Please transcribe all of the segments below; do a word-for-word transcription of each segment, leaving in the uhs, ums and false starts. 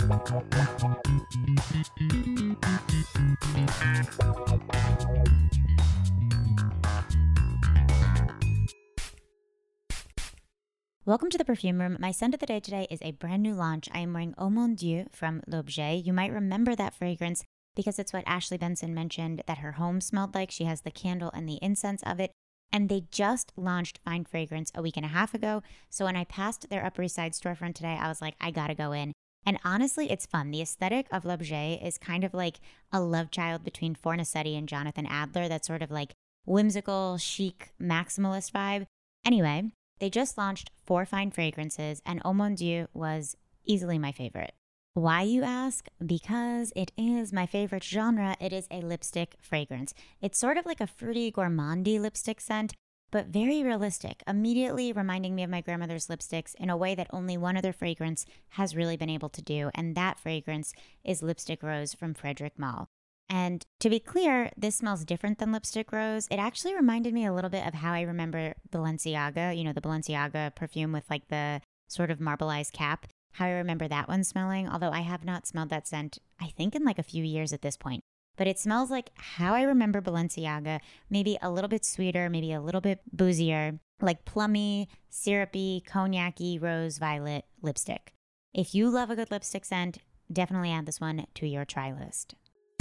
Welcome to the Perfume Room. My scent of the day today is a brand new launch. I am wearing Oh Mon Dieu from L'Objet. You might remember that fragrance because it's what Ashley Benson mentioned that her home smelled like. She has the candle and the incense of it. And they just launched Fine Fragrance a week and a half ago. So when I passed their Upper East Side storefront today, I was like, I gotta go in. And honestly, it's fun. The aesthetic of L'Objet is kind of like a love child between Fornasetti and Jonathan Adler. That's sort of like whimsical, chic, maximalist vibe. Anyway, they just launched four fine fragrances, and Oh Mon Dieu was easily my favorite. Why, you ask? Because it is my favorite genre. It is a lipstick fragrance. It's sort of like a fruity, gourmandy lipstick scent, but very realistic, immediately reminding me of my grandmother's lipsticks in a way that only one other fragrance has really been able to do, and that fragrance is Lipstick Rose from Frederic Malle. And to be clear, this smells different than Lipstick Rose. It actually reminded me a little bit of how I remember Balenciaga, you know, the Balenciaga perfume with like the sort of marbleized cap, how I remember that one smelling, although I have not smelled that scent, I think in like a few years at this point. But it smells like how I remember Balenciaga, maybe a little bit sweeter, maybe a little bit boozier, like plummy, syrupy, cognac-y, rose violet lipstick. If you love a good lipstick scent, definitely add this one to your try list.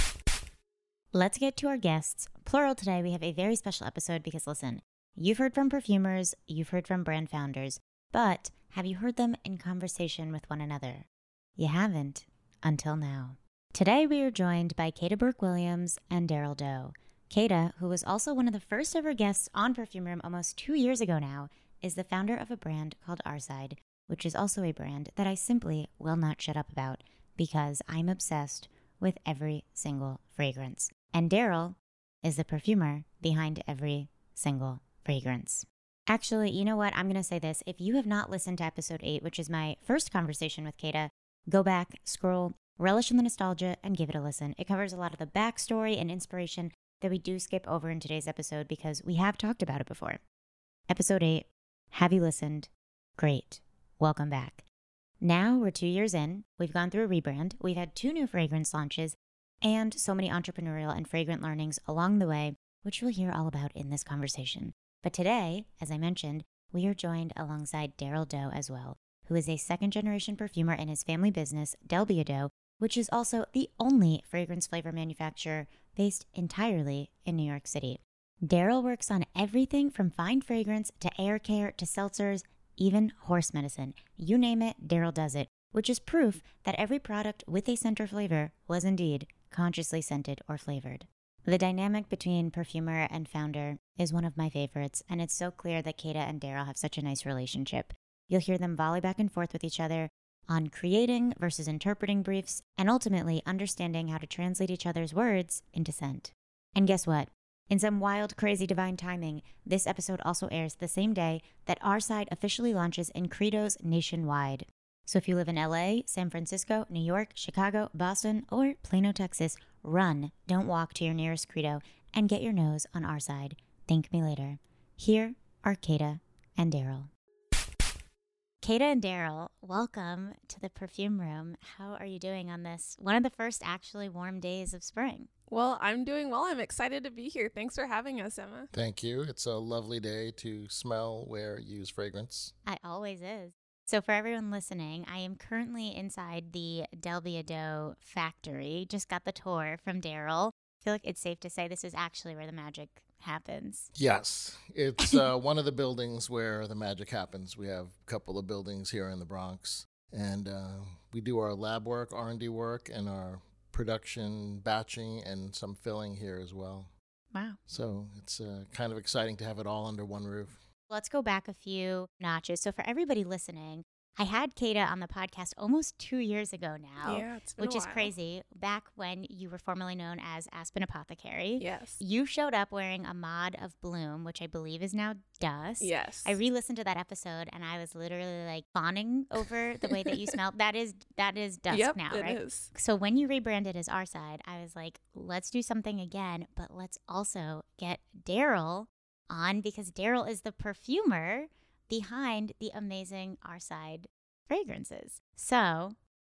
Let's get to our guests. Plural today, we have a very special episode because listen, you've heard from perfumers, you've heard from brand founders, but have you heard them in conversation with one another? You haven't until now. Today we are joined by Kata Burke-Williams and Daryl Doe. Kata, who was also one of the first ever guests on Perfume Room almost two years ago now, is the founder of a brand called Our Side, which is also a brand that I simply will not shut up about because I'm obsessed with every single fragrance. And Daryl is the perfumer behind every single fragrance. Actually, you know what? I'm going to say this. If you have not listened to episode eight, which is my first conversation with Kata, go back, scroll, relish in the nostalgia, and give it a listen. It covers a lot of the backstory and inspiration that we do skip over in today's episode because we have talked about it before. Episode eight, have you listened? Great. Welcome back. Now we're two years in. We've gone through a rebrand. We've had two new fragrance launches and so many entrepreneurial and fragrant learnings along the way, which we'll hear all about in this conversation. But today, as I mentioned, we are joined alongside Daryl Doe as well, who is a second-generation perfumer in his family business, Del Biodot, which is also the only fragrance flavor manufacturer based entirely in New York City. Daryl works on everything from fine fragrance to air care to seltzers, even horse medicine. You name it, Daryl does it, which is proof that every product with a scent or flavor was indeed consciously scented or flavored. The dynamic between perfumer and founder is one of my favorites, and it's so clear that Kata and Daryl have such a nice relationship. You'll hear them volley back and forth with each other on creating versus interpreting briefs, and ultimately understanding how to translate each other's words into scent. And guess what? In some wild, crazy divine timing, this episode also airs the same day that Our Side officially launches in Credos nationwide. So if you live in L A, San Francisco, New York, Chicago, Boston, or Plano, Texas, run, don't walk to your nearest Credo and get your nose on Our Side. Thank me later. Here are Kata and Daryl. Kata and Daryl, welcome to the Perfume Room. How are you doing on this, one of the first actually warm days of spring? Well, I'm doing well. I'm excited to be here. Thanks for having us, Emma. Thank you. It's a lovely day to smell, wear, use fragrance. It always is. So for everyone listening, I am currently inside the Del Biodot factory. Just got the tour from Daryl. I feel like it's safe to say this is actually where the magic happens. Yes, it's uh, one of the buildings where the magic happens. We have a couple of buildings here in the Bronx, and uh, we do our lab work, R and D work, and our production, batching, and some filling here as well. Wow. So it's uh, kind of exciting to have it all under one roof. Let's go back a few notches. So for everybody listening, I had Kata on the podcast almost two years ago now, yeah, it's been which a is while. Crazy. Back when you were formerly known as Aspen Apothecary. Yes. You showed up wearing a mod of Bloom, which I believe is now Dust. Yes. I re-listened to that episode and I was literally like fawning over the way that you smelled. That is that is Dusk yep, now, it right? is. So when you rebranded as Our Side, I was like, let's do something again, but let's also get Daryl on because Daryl is the perfumer behind the amazing Our Side fragrances. So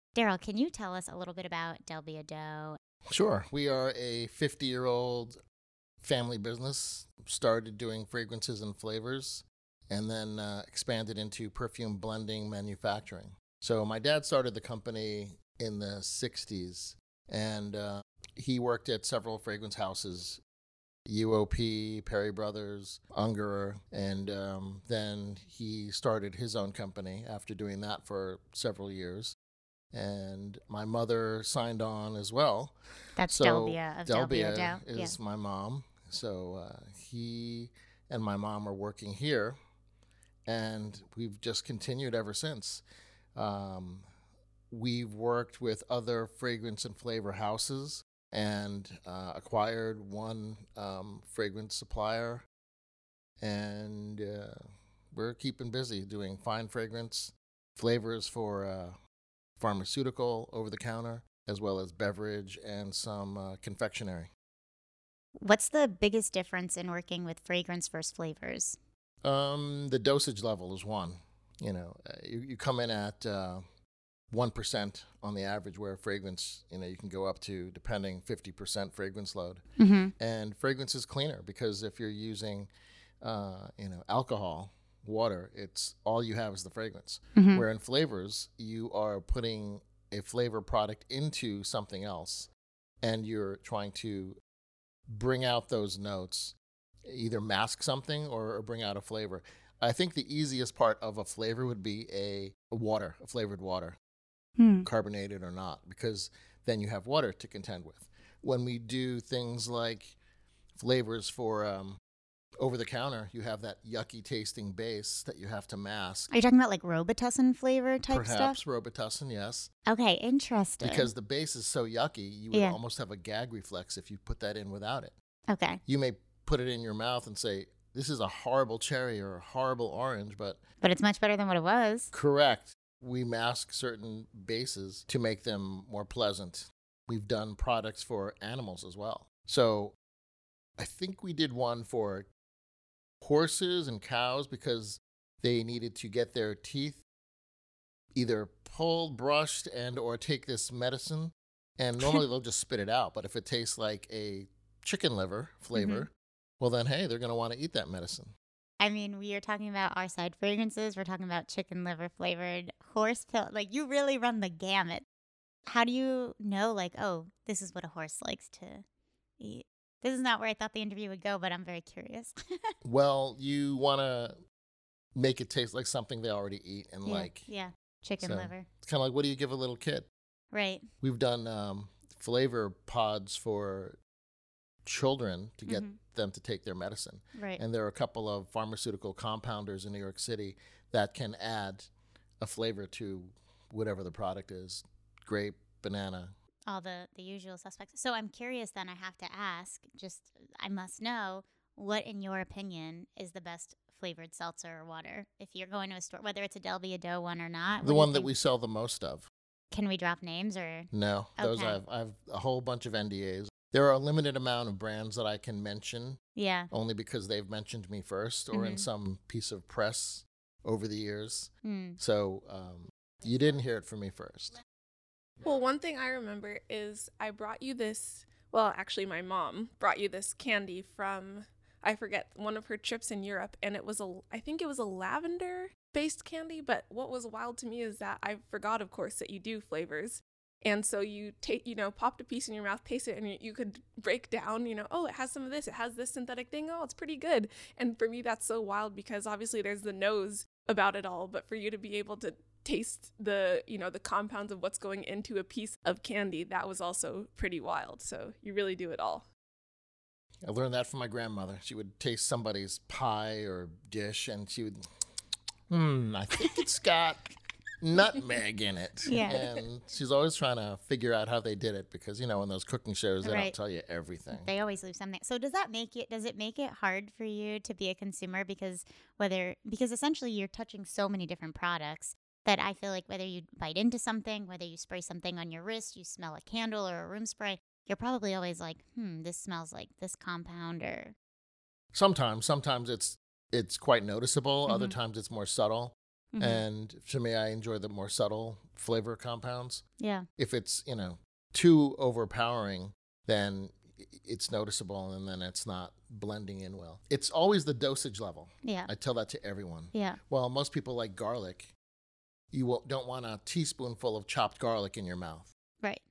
Daryl, can you tell us a little bit about Del Beadeau? Sure. We are a fifty-year-old family business, started doing fragrances and flavors, and then uh, expanded into perfume blending manufacturing. So my dad started the company in the sixties, and uh, he worked at several fragrance houses, U O P, Perry Brothers, Ungerer, and um, then he started his own company after doing that for several years. And my mother signed on as well. That's so Delbia of Del Delbia Beadeau. is Yeah. my mom. So uh, he and my mom are working here, and we've just continued ever since. Um, we've worked with other fragrance and flavor houses and uh, acquired one um, fragrance supplier, and uh, we're keeping busy doing fine fragrance flavors for uh, pharmaceutical over-the-counter, as well as beverage and some uh, confectionery. What's the biggest difference in working with fragrance versus flavors? Um, the dosage level is one. You know, uh, you, you come in at uh, one percent on the average, where fragrance, you know, you can go up to, depending, fifty percent fragrance load. Mm-hmm. And fragrance is cleaner because if you're using, uh, you know, alcohol, water, it's all you have is the fragrance. Mm-hmm. Where in flavors, you are putting a flavor product into something else, and you're trying to bring out those notes, either mask something or, or bring out a flavor. I think the easiest part of a flavor would be a, a water, a flavored water, Hmm. carbonated or not, because then you have water to contend with. When we do things like flavors for um, over the counter, you have that yucky tasting base that you have to mask. Are you talking about like Robitussin flavor type Perhaps stuff? Robitussin, yes. Okay, interesting. Because the base is so yucky, you would Yeah. almost have a gag reflex if you put that in without it. Okay, You may put it in your mouth and say, this is a horrible cherry or a horrible orange, but but it's much better than what it was. correct. We mask certain bases to make them more pleasant. We've done products for animals as well. So I think we did one for horses and cows because they needed to get their teeth either pulled, brushed, and or take this medicine. And normally they'll just spit it out. But if it tastes like a chicken liver flavor, Mm-hmm. well then, hey, they're going to want to eat that medicine. I mean, we are talking about our side fragrances. We're talking about chicken liver flavored horse pill. Like, you really run the gamut. How do you know, like, oh, this is what a horse likes to eat? This is not where I thought the interview would go, but I'm very curious. Well, you want to make it taste like something they already eat and yeah, like. yeah, chicken So, liver. It's kind of like, what do you give a little kid? Right. We've done um, flavor pods for children to get Mhm. them to take their medicine. Right. And there are a couple of pharmaceutical compounders in New York City that can add a flavor to whatever the product is, grape, banana. All the, the usual suspects. So I'm curious then, I have to ask, just, I must know, what in your opinion is the best flavored seltzer or water? If you're going to a store, whether it's a Del Beadeau one or not. what The do you one that think? we sell the most of. Can we drop names or? No, those Okay. I've, I've a whole bunch of N D As. There are a limited amount of brands that I can mention Yeah. only because they've mentioned me first or in Mhm. some piece of press over the years. Mm. So um, you didn't hear it from me first. Well, one thing I remember is I brought you this, well, actually my mom brought you this candy from, I forget, one of her trips in Europe, and it was a, I think it was a lavender based candy, but what was wild to me is that I forgot, of course, that you do flavors. And so you take, you know, popped a piece in your mouth, taste it, and you, you could break down, you know, oh, it has some of this, it has this synthetic thing, oh, it's pretty good. And for me, that's so wild because obviously there's the nose about it all, but for you to be able to taste the, you know, the compounds of what's going into a piece of candy, that was also pretty wild. So you really do it all. I learned that from my grandmother. She would taste somebody's pie or dish and she would, hmm, I think it's got nutmeg in it. Yeah. And she's always trying to figure out how they did it because, you know, in those cooking shows, they don't Right. tell you everything. They always leave something. So does that make it, does it make it hard for you to be a consumer? Because whether, because essentially you're touching so many different products that I feel like whether you bite into something, whether you spray something on your wrist, you smell a candle or a room spray, you're probably always like, hmm, this smells like this compound or. Sometimes, sometimes it's it's quite noticeable. Other Mhm. times it's more subtle. Mm-hmm. And to me, I enjoy the more subtle flavor compounds. Yeah. If it's, you know, too overpowering, then it's noticeable and then it's not blending in well. It's always the dosage level. Yeah. I tell that to everyone. Yeah. Well, most people like garlic. You won't- don't want a teaspoonful of chopped garlic in your mouth. Right.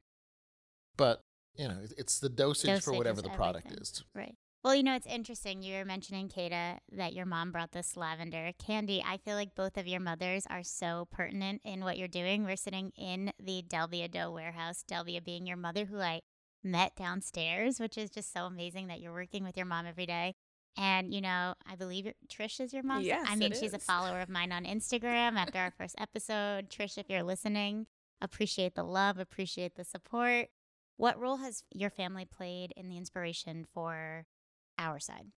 But, you know, it's the dosage, Dosage for whatever is the product everything. is. Right. Well, you know, it's interesting. You were mentioning, Kata, that your mom brought this lavender candy. I feel like both of your mothers are so pertinent in what you're doing. We're sitting in the Delvia Dough warehouse, Delvia being your mother, who I met downstairs, which is just so amazing that you're working with your mom every day. And, you know, I believe your- Trish is your mom. Yes, I mean, it she's a is. follower of mine on Instagram after our first episode. Trish, if you're listening, appreciate the love, appreciate the support. What role has your family played in the inspiration for Our Side?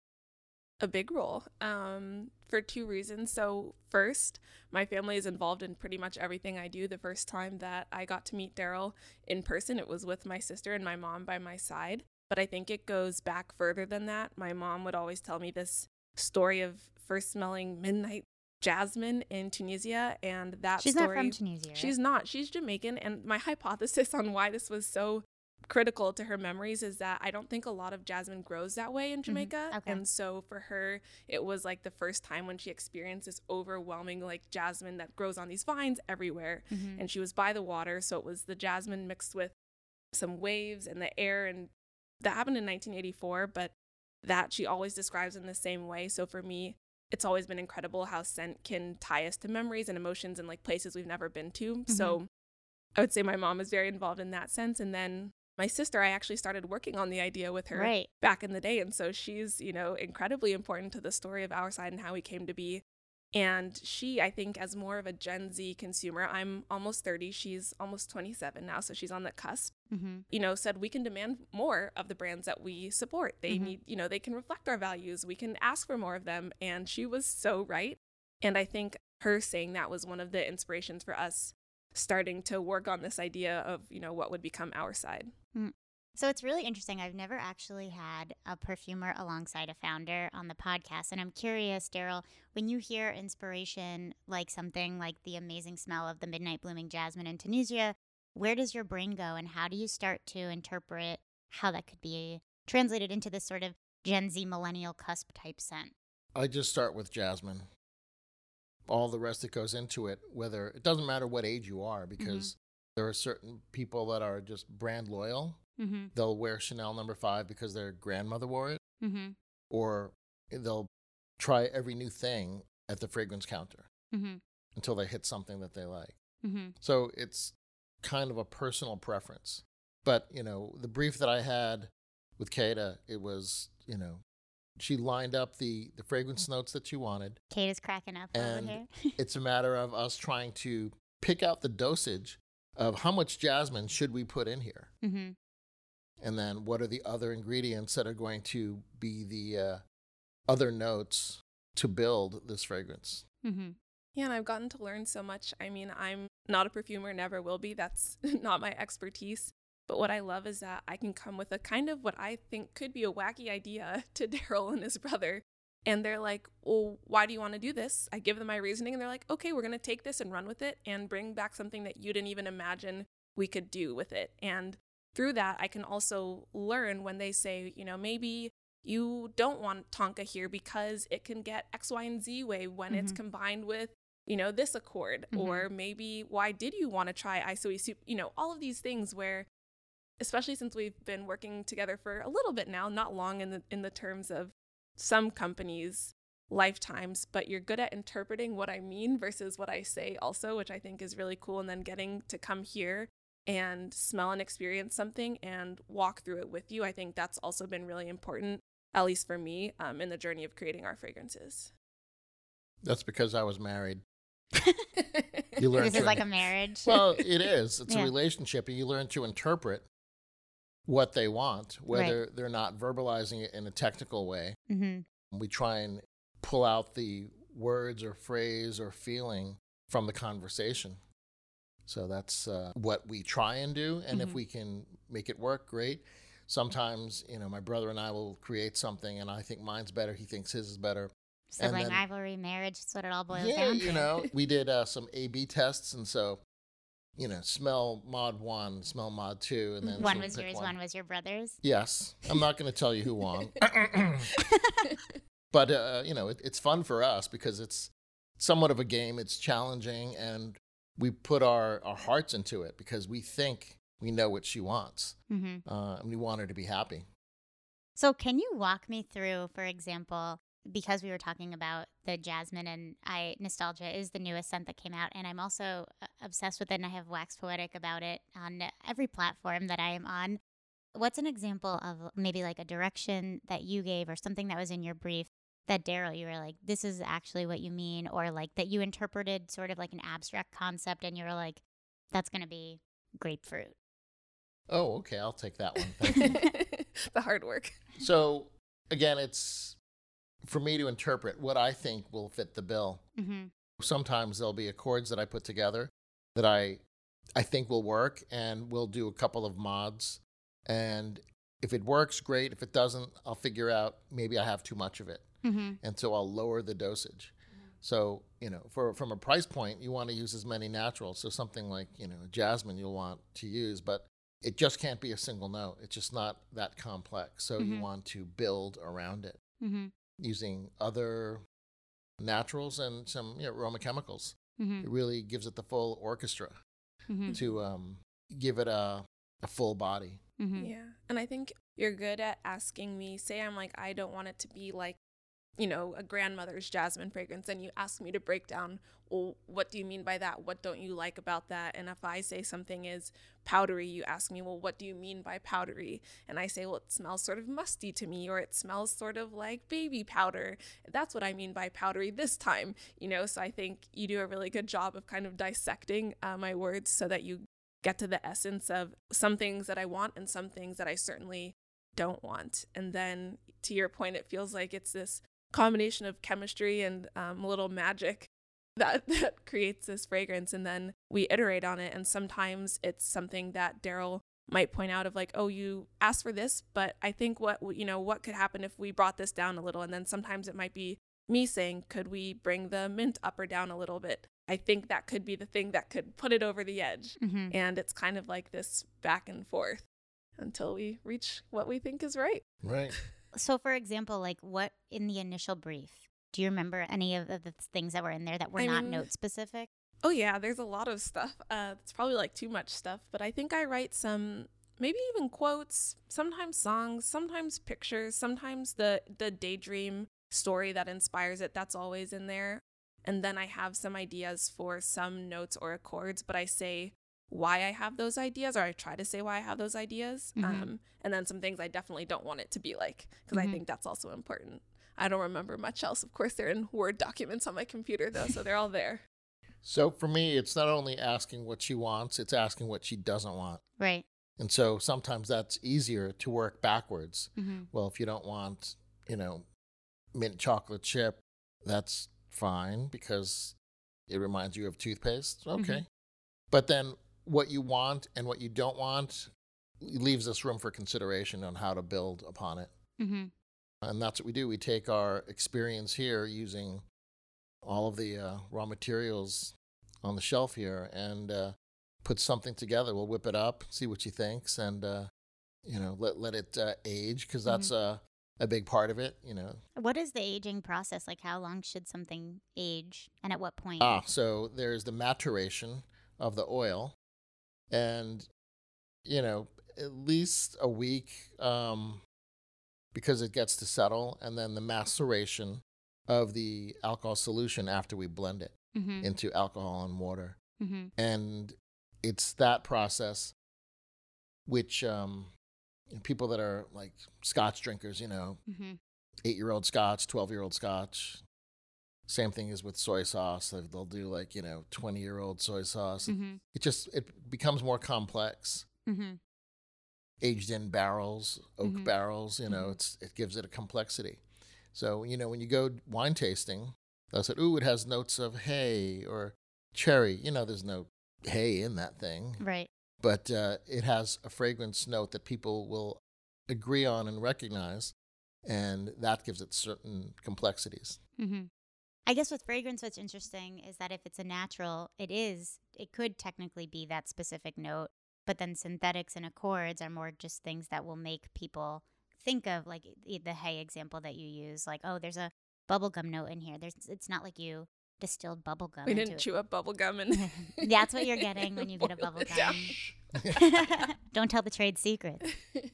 A big role, um, for two reasons. So first, my family is involved in pretty much everything I do. The first time that I got to meet Daryl in person, it was with my sister and my mom by my side. But I think it goes back further than that. My mom would always tell me this story of first smelling midnight jasmine in Tunisia, and that She's story, not from Tunisia, right? She's not. She's Jamaican, and my hypothesis on why this was so critical to her memories is that I don't think a lot of jasmine grows that way in Jamaica. Okay. And so for her, it was like the first time when she experienced this overwhelming like jasmine that grows on these vines everywhere. Mhm. And she was by the water, so it was the jasmine mixed with some waves and the air, and that happened in nineteen eighty-four, but that she always describes in the same way. So for me, it's always been incredible how scent can tie us to memories and emotions and like places we've never been to. Mm-hmm. So I would say my mom is very involved in that sense. And then my sister, I actually started working on the idea with her Right. back in the day. And so she's, you know, incredibly important to the story of Our Side and how we came to be. And she, I think, as more of a Gen Z consumer, I'm almost thirty. She's almost twenty-seven now, so she's on the cusp. Mm-hmm. You know, said we can demand more of the brands that we support. They Mhm. need, you know, they can reflect our values. We can ask for more of them. And she was so right. And I think her saying that was one of the inspirations for us starting to work on this idea of, you know, what would become Our Side. So it's really interesting. I've never actually had a perfumer alongside a founder on the podcast. And I'm curious, Daryl, when you hear inspiration like something like the amazing smell of the midnight blooming jasmine in Tunisia, where does your brain go and how do you start to interpret how that could be translated into this sort of Gen Z millennial cusp type scent? I just start with jasmine. All the rest that goes into it, whether it doesn't matter what age you are, because there are certain people that are just brand loyal. Mm-hmm. They'll wear Chanel number five because their grandmother wore it, Mm-hmm. or they'll try every new thing at the fragrance counter Mm-hmm. until they hit something that they like. Mm-hmm. So it's kind of a personal preference. But, you know, the brief that I had with Kata, it was, you know, she lined up the, the fragrance notes that she wanted. Kate is cracking up And over here. it's a matter of us trying to pick out the dosage of how much jasmine should we put in here. Mm-hmm. And then what are the other ingredients that are going to be the uh, other notes to build this fragrance. Mm-hmm. Yeah, and I've gotten to learn so much. I mean, I'm not a perfumer, never will be. That's not my expertise. But what I love is that I can come with a kind of what I think could be a wacky idea to Daryl and his brother. And they're like, well, why do you want to do this? I give them my reasoning and they're like, okay, we're going to take this and run with it and bring back something that you didn't even imagine we could do with it. And through that, I can also learn when they say, you know, maybe you don't want Tonka here because it can get X, Y, and Z way when Mm-hmm. it's combined with, you know, this accord. Mm-hmm. Or maybe why did you want to try Isoi soup? You know, all of these things where, especially since we've been working together for a little bit now, not long in the in the terms of some companies' lifetimes, but you're good at interpreting what I mean versus what I say also, which I think is really cool. And then getting to come here and smell and experience something and walk through it with you, I think that's also been really important, at least for me, um, in the journey of creating our fragrances. That's because I was married. You learn This to is like a marriage. Well, it is. It's Yeah. a relationship, and you learn to interpret what they want, whether they're not verbalizing it in a technical way. Mm-hmm. We try and pull out the words or phrase or feeling from the conversation. So that's uh, what we try and do. And if Mhm. we can make it work, great. Sometimes, you know, my brother and I will create something and I think mine's better. He thinks his is better. Sibling then- rivalry, marriage, that's what it all boils yeah, down to. you know, we did uh, some A B tests, and so, you know, smell mod one, smell mod two, and then One she'll was pick yours, one. one was your brother's. Yes, I'm not going to tell you who won, but uh, you know, it, it's fun for us because it's somewhat of a game. It's challenging, and we put our, our hearts into it because we think we know what she wants, Mm-hmm. uh, and we want her to be happy. So can you walk me through, for example, because we were talking about the jasmine and I Nostalgia is the newest scent that came out, and I'm also uh, obsessed with it, and I have waxed poetic about it on every platform that I am on. What's an example of maybe like a direction that you gave or something that was in your brief that Daryl, you were like, this is actually what you mean, or like that you interpreted sort of like an abstract concept and you were like, that's going to be grapefruit? Oh, okay, I'll take that one. Thank you. The hard work. So again, it's for me to interpret what I think will fit the bill. Mm-hmm. Sometimes there'll be accords that I put together that I I think will work, and we'll do a couple of mods. And if it works, great. If it doesn't, I'll figure out maybe I have too much of it, Mm-hmm. and so I'll lower the dosage. So you know, for from a price point, you want to use as many naturals. So something like you know jasmine you'll want to use, but it just can't be a single note. It's just not that complex. So Mhm. you want to build around it Mm-hmm. using other naturals and some you know, aroma chemicals. Mm-hmm. It really gives it the full orchestra Mm-hmm. to um, give it a, a full body. Mm-hmm. Yeah. And I think you're good at asking me, say I'm like, I don't want it to be like, you know, a grandmother's jasmine fragrance. And you ask me to break down, well, what do you mean by that? What don't you like about that? And if I say something is powdery, you ask me, well, what do you mean by powdery? And I say, well, it smells sort of musty to me, or it smells sort of like baby powder. That's what I mean by powdery this time, you know? So I think you do a really good job of kind of dissecting uh, my words so that you get to the essence of some things that I want and some things that I certainly don't want. And then to your point, it feels like it's this combination of chemistry and um, a little magic that, that creates this fragrance. And then we iterate on it. And sometimes it's something that Daryl might point out of like, oh, you asked for this, but I think what, you know, what could happen if we brought this down a little? And then sometimes it might be me saying, could we bring the mint up or down a little bit? I think that could be the thing that could put it over the edge. Mm-hmm. And it's kind of like this back and forth until we reach what we think is right. Right. So, for example, like what in the initial brief, do you remember any of the things that were in there that were I not mean- note specific? Oh, yeah, there's a lot of stuff. Uh, it's probably like too much stuff, but I think I write some, maybe even quotes, sometimes songs, sometimes pictures, sometimes the, the daydream story that inspires it. That's always in there. And then I have some ideas for some notes or accords, but I say why I have those ideas, or I try to say why I have those ideas. Mhm. Um, and then some things I definitely don't want it to be like, because Mhm. I think that's also important. I don't remember much else. Of course, they're in Word documents on my computer, though, so they're all there. So for me, it's not only asking what she wants, it's asking what she doesn't want. Right. And so sometimes that's easier to work backwards. Mm-hmm. Well, if you don't want, you know, mint chocolate chip, that's fine because it reminds you of toothpaste. Okay. Mhm. But then what you want and what you don't want leaves us room for consideration on how to build upon it. Mm-hmm. And that's what we do. We take our experience here using all of the uh, raw materials on the shelf here and uh, put something together. We'll whip it up, see what she thinks, and, uh, you know, let, let it uh, age because that's uh, a big part of it, you know. What is the aging process? Like, how long should something age, and at what point? Ah, so there's the maturation of the oil, and you know, at least a week um, because it gets to settle, and then the maceration of the alcohol solution after we blend it Mm-hmm. into alcohol and water, Mm-hmm. and it's that process which um, people that are like Scotch drinkers, you know, Mm-hmm. eight-year-old Scotch, twelve-year-old Scotch. Same thing is with soy sauce. They- They'll do like, you know, twenty-year-old soy sauce. Mm-hmm. It just, it becomes more complex. Mm-hmm. Aged in barrels, oak Mhm. barrels, you know, Mhm. it's it gives it a complexity. So, you know, when you go wine tasting, they'll say, ooh, it has notes of hay or cherry. You know, there's no hay in that thing. Right. But uh, it has a fragrance note that people will agree on and recognize, and that gives it certain complexities. Mm-hmm. I guess with fragrance, what's interesting is that if it's a natural, it is, it could technically be that specific note, but then synthetics and accords are more just things that will make people think of, like the the hay example that you use, like, oh, there's a bubblegum note in here. There's, it's not like you distilled bubblegum We into didn't it. chew up bubble gum and That's what you're getting when you get a boil it bubblegum. Don't tell the trade secrets.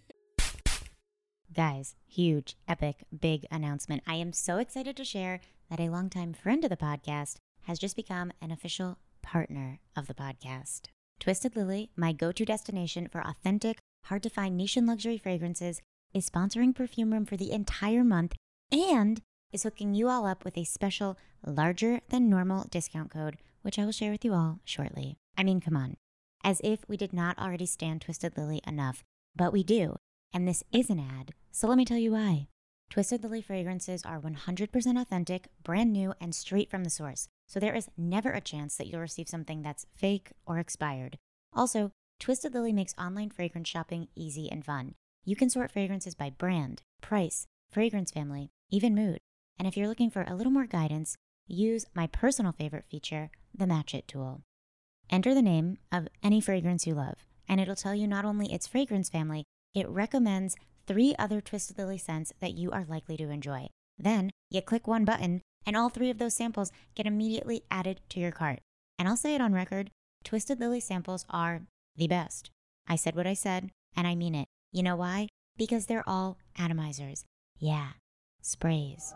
Guys, huge, epic, big announcement. I am so excited to share that a longtime friend of the podcast has just become an official partner of the podcast. Twisted Lily, my go-to destination for authentic, hard-to-find niche and luxury fragrances, is sponsoring Perfume Room for the entire month and is hooking you all up with a special, larger-than-normal discount code, which I will share with you all shortly. I mean, come on. As if we did not already stand Twisted Lily enough, but we do. And this is an ad, so let me tell you why. Twisted Lily fragrances are one hundred percent authentic, brand new, and straight from the source, so there is never a chance that you'll receive something that's fake or expired. Also, Twisted Lily makes online fragrance shopping easy and fun. You can sort fragrances by brand, price, fragrance family, even mood. And if you're looking for a little more guidance, use my personal favorite feature, the Match It tool. Enter the name of any fragrance you love, and it'll tell you not only its fragrance family, it recommends three other Twisted Lily scents that you are likely to enjoy. Then you click one button and all three of those samples get immediately added to your cart. And I'll say it on record, Twisted Lily samples are the best. I said what I said, and I mean it. You know why? Because they're all atomizers. Yeah, sprays.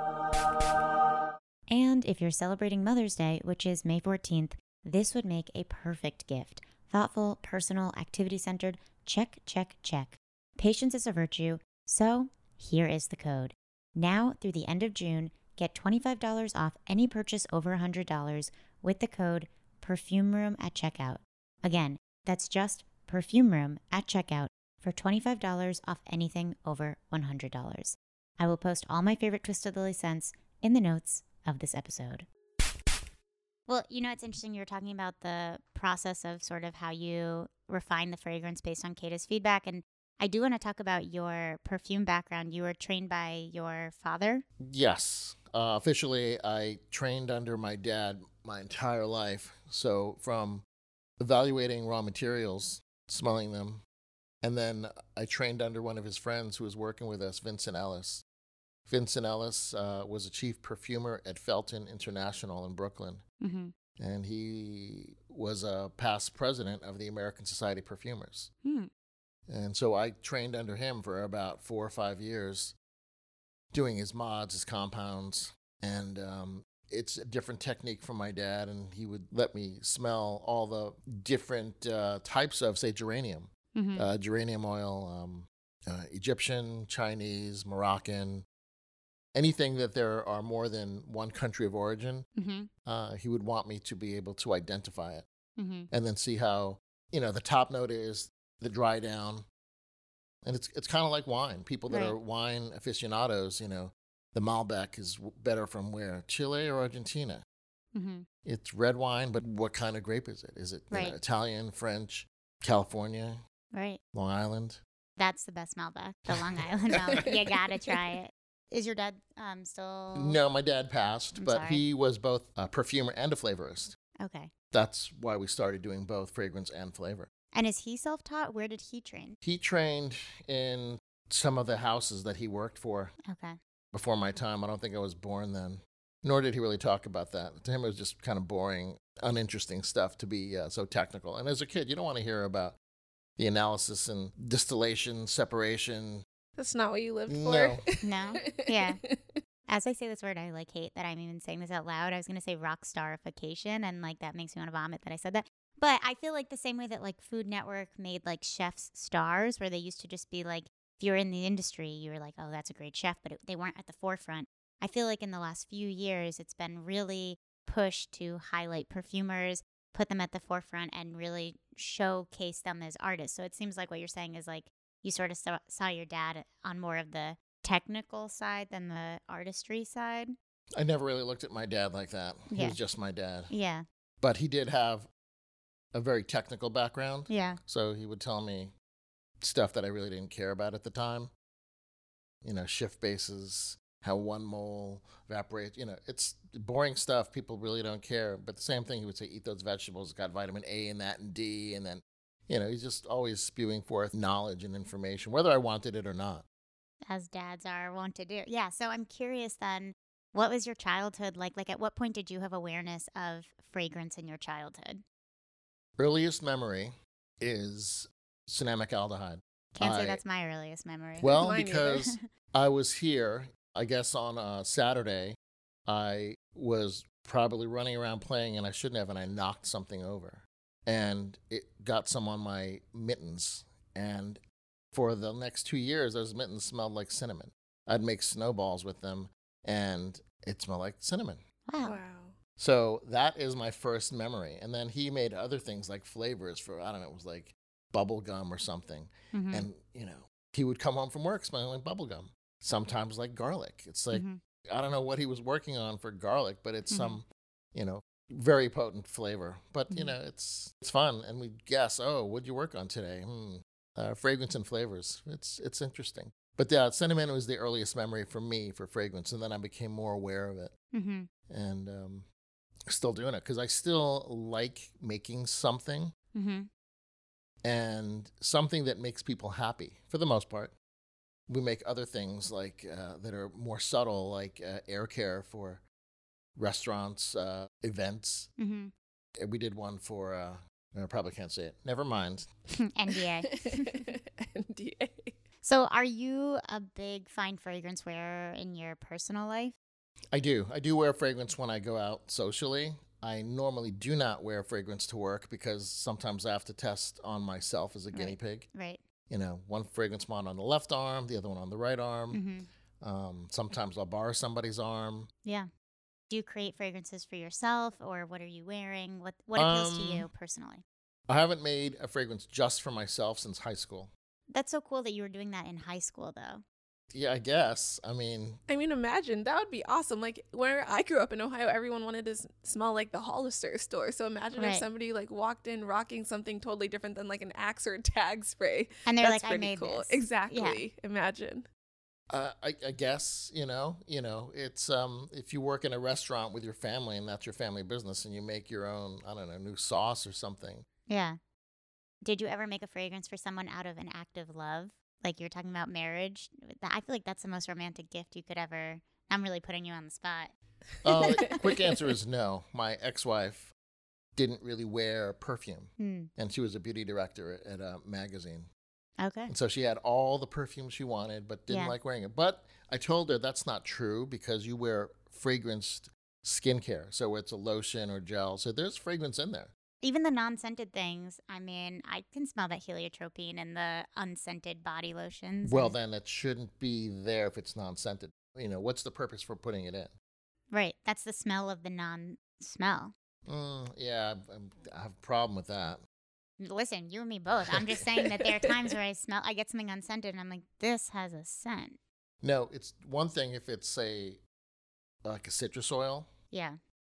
And if you're celebrating Mother's Day, which is May fourteenth, this would make a perfect gift. Thoughtful, personal, activity-centered, check, check, check. Patience is a virtue, so here is the code. Now through the end of June, get twenty-five dollars off any purchase over one hundred dollars with the code PERFUMEROOM at checkout. Again, that's just PERFUMEROOM at checkout for twenty-five dollars off anything over one hundred dollars. I will post all my favorite Twisted Lily scents in the notes of this episode. Well, you know, it's interesting. You were talking about the process of sort of how you refine the fragrance based on Kata's feedback. And I do want to talk about your perfume background. You were trained by your father? Yes. Uh, officially, I trained under my dad my entire life. So from evaluating raw materials, smelling them, and then I trained under one of his friends who was working with us, Vincent Ellis. Vincent Ellis uh, was a chief perfumer at Felton International in Brooklyn. Mm-hmm. And he was a past president of the American Society of Perfumers. Hmm. And so I trained under him for about four or five years, doing his mods, his compounds. And um, it's a different technique from my dad. And he would let me smell all the different uh, types of, say, geranium. Mm-hmm. Uh, geranium oil, um, uh, Egyptian, Chinese, Moroccan. Anything that there are more than one country of origin, Mm-hmm. uh, he would want me to be able to identify it. Mm-hmm. And then see how, you know, the top note is the dry down. And it's it's kind of like wine. People that Right. are wine aficionados, you know, the Malbec is w- better from where? Chile or Argentina? Mm-hmm. It's red wine, but what kind of grape is it? Is it you know, Right. Italian, French, California, Right. Long Island? That's the best Malbec, the Long Island Malbec. You gotta try it. Is your dad um still? No, my dad passed, I'm but sorry. he was both a perfumer and a flavorist. Okay. That's why we started doing both fragrance and flavor. And is he self-taught? Where did he train? He trained in some of the houses that he worked for Okay. before my time. I don't think I was born then, nor did he really talk about that. To him, it was just kind of boring, uninteresting stuff to be uh, so technical. And as a kid, you don't want to hear about the analysis and distillation, separation. That's not what you lived No. for. No? Yeah. As I say this word, I like hate that I'm even saying this out loud. I was going to say rock starification, and like that makes me want to vomit that I said that. But I feel like the same way that like Food Network made like chefs stars, where they used to just be like, if you were in the industry, you were like, oh, that's a great chef, but it, they weren't at the forefront. I feel like in the last few years, it's been really pushed to highlight perfumers, put them at the forefront, and really showcase them as artists. So it seems like what you're saying is like you sort of saw, saw your dad on more of the technical side than the artistry side. I never really looked at my dad like that. He Yeah. was just my dad. Yeah. But he did have a very technical background. Yeah. So he would tell me stuff that I really didn't care about at the time. You know, shift bases, how one mole evaporates. You know, it's boring stuff. People really don't care. But the same thing, he would say, eat those vegetables. It's got vitamin A in that and D. And then, you know, he's just always spewing forth knowledge and information, whether I wanted it or not. As dads are wont to do. Yeah. So I'm curious then, what was your childhood like? Like, at what point did you have awareness of fragrance in your childhood? Earliest memory is cinnamic aldehyde. Can't say I- that's my earliest memory. Well, Mine because I was here, I guess on a Saturday, I was probably running around playing and I shouldn't have, and I knocked something over. And it got some on my mittens. And for the next two years, those mittens smelled like cinnamon. I'd make snowballs with them, and it smelled like cinnamon. wow. Wow. So that is my first memory. And then he made other things like flavors for, I don't know, it was like bubble gum or something. Mhm. And, you know, he would come home from work smelling like bubble gum. Sometimes like garlic. It's like, Mhm. I don't know what he was working on for garlic, but it's Mhm. some, you know, very potent flavor. But, you Mhm. know, it's it's fun. And we guess, oh, what'd you work on today? Hmm. Uh, fragrance and flavors. It's it's interesting. But yeah, cinnamon was the earliest memory for me for fragrance. And then I became more aware of it. Mhm. And um, still doing it because I still like making something Mhm. and something that makes people happy for the most part. We make other things like uh, that are more subtle, like uh, air care for restaurants, uh, events. Mhm. Uh, We did one for, uh, I probably can't say it. Never mind. N D A. N D A. So, are you a big fine fragrance wearer in your personal life? I do. I do wear fragrance when I go out socially. I normally do not wear fragrance to work because sometimes I have to test on myself as a guinea Right. pig. Right. You know, one fragrance mod on the left arm, the other one on the right arm. Mhm. Um, sometimes I'll borrow somebody's arm. Yeah. Do you create fragrances for yourself, or what are you wearing? What What appeals to Um, you personally? I haven't made a fragrance just for myself since high school. That's so cool that you were doing that in high school, though. Yeah, I guess. I mean, I mean, imagine that would be awesome. Like where I grew up in Ohio, everyone wanted to s- smell like the Hollister store. So imagine Right. if somebody like walked in rocking something totally different than like an Axe or a Tag spray. And they're That's like, I pretty made cool. this. Exactly. Imagine. uh, I, I guess you know, you know, it's um, if you work in a restaurant with your family and that's your family business, and you make your own, I don't know, new sauce or something. Yeah. Did you ever make a fragrance for someone out of an act of love? Like you were talking about marriage. That- I feel like that's the most romantic gift you could ever. I'm really putting you on the spot. Uh, quick answer is no. My ex-wife didn't really wear perfume, Hmm. and she was a beauty director at a magazine. Okay. And so she had all the perfume she wanted, but didn't Yeah. like wearing it. But I told her that's not true because you wear fragranced skincare. So it's a lotion or gel. So there's fragrance in there. Even the non-scented things. I mean, I can smell that heliotropine in the unscented body lotions. Well, and- then it shouldn't be there if it's non-scented. You know, what's the purpose for putting it in? Right. That's the smell of the non-smell. Mm, yeah, I, I have a problem with that. Listen, you and me both. I'm just saying that there are times where I smell, I get something unscented, and I'm like, this has a scent. No, it's one thing if it's, say, like a citrus oil Yeah.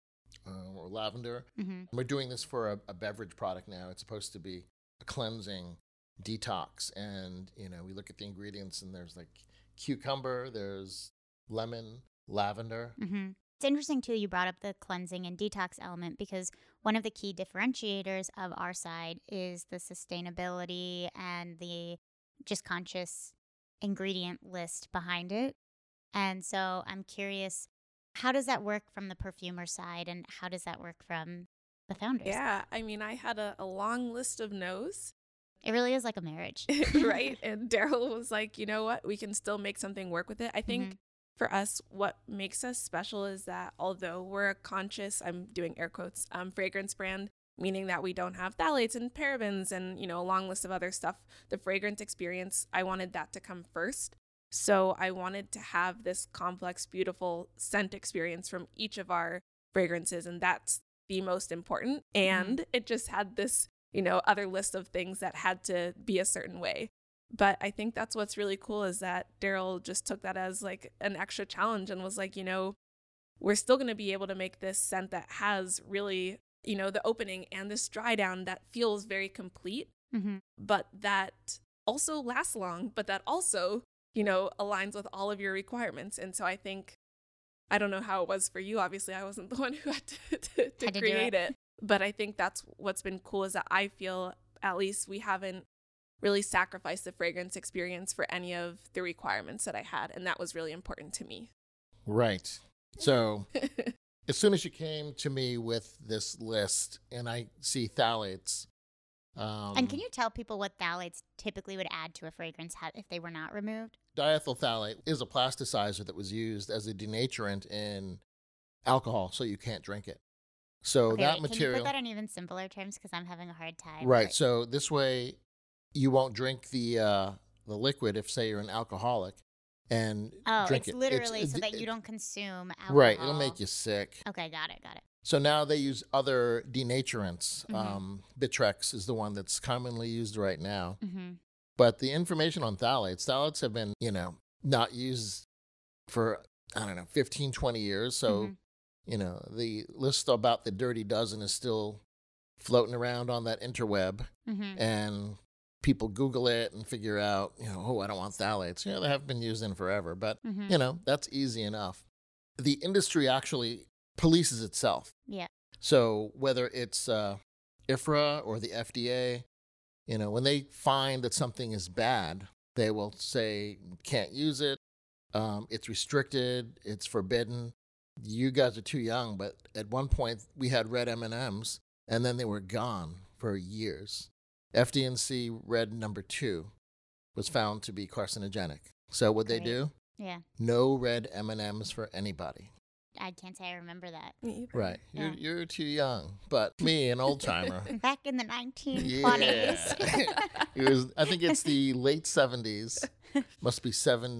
uh, or lavender. Mm-hmm. We're doing this for a, a beverage product now. It's supposed to be a cleansing detox. And, you know, we look at the ingredients and there's like cucumber, there's lemon, lavender. Mm-hmm. It's interesting, too, you brought up the cleansing and detox element because one of the key differentiators of our side is the sustainability and the just conscious ingredient list behind it. And so I'm curious, how does that work from the perfumer side and how does that work from the founders? Yeah. I mean, I had a, a long list of no's. It really is like a marriage. Right. And Daryl was like, you know what? We can still make something work with it. I think Mhm. for us, what makes us special is that although we're a conscious, I'm doing air quotes, um, fragrance brand, meaning that we don't have phthalates and parabens and, you know, a long list of other stuff, the fragrance experience, I wanted that to come first. So I wanted to have this complex, beautiful scent experience from each of our fragrances. And that's the most important. And it just had this, you know, other list of things that had to be a certain way. But I think that's what's really cool is that Daryl just took that as like an extra challenge and was like, you know, we're still going to be able to make this scent that has really, you know, the opening and this dry down that feels very complete, Mm-hmm. but that also lasts long, but that also you know, aligns with all of your requirements. And so I think, I don't know how it was for you. Obviously, I wasn't the one who had to, to, to Had to do create it. it. But I think that's what's been cool, is that I feel at least we haven't really sacrificed the fragrance experience for any of the requirements that I had. And that was really important to me. Right. So as soon as you came to me with this list and I see phthalates. Um, And can you tell people what phthalates typically would add to a fragrance ha- if they were not removed? Diethyl phthalate is a plasticizer that was used as a denaturant in alcohol, so you can't drink it. So Okay, that wait, material. Can you put that in even simpler terms? Because I'm having a hard time. Right. Like- So this way, you won't drink the uh, the liquid if, say, you're an alcoholic, and Oh, drink it's it. literally so it- that you it- don't consume alcohol. Right. It'll make you sick. Okay, got it, got it. So now they use other denaturants. Mhm. Um, Bitrex is the one that's commonly used right now. Mm-hmm. But the information on phthalates, phthalates have been, you know, not used for, I don't know, fifteen, twenty years. So, Mhm. you know, the list about the dirty dozen is still floating around on that interweb. Mm-hmm. And people Google it and figure out, you know, oh, I don't want phthalates. You know, they haven't been used in forever. But, Mm-hmm. you know, that's easy enough. The industry actually polices itself. Yeah. So whether it's uh, I F R A or the F D A, you know, when they find that something is bad, they will say, can't use it. Um, it's restricted. It's forbidden. You guys are too young, but at one point we had red M and M's, and then they were gone for years. F D N C red number two was found to be carcinogenic. So what they Great. do? Yeah. No red M and M's for anybody. I can't say I remember that. Me either. Right. Yeah. You're, you're too young. But me, an old timer. Back in the nineteen Yeah. twenties. It was, I think it's the late seventies. Must be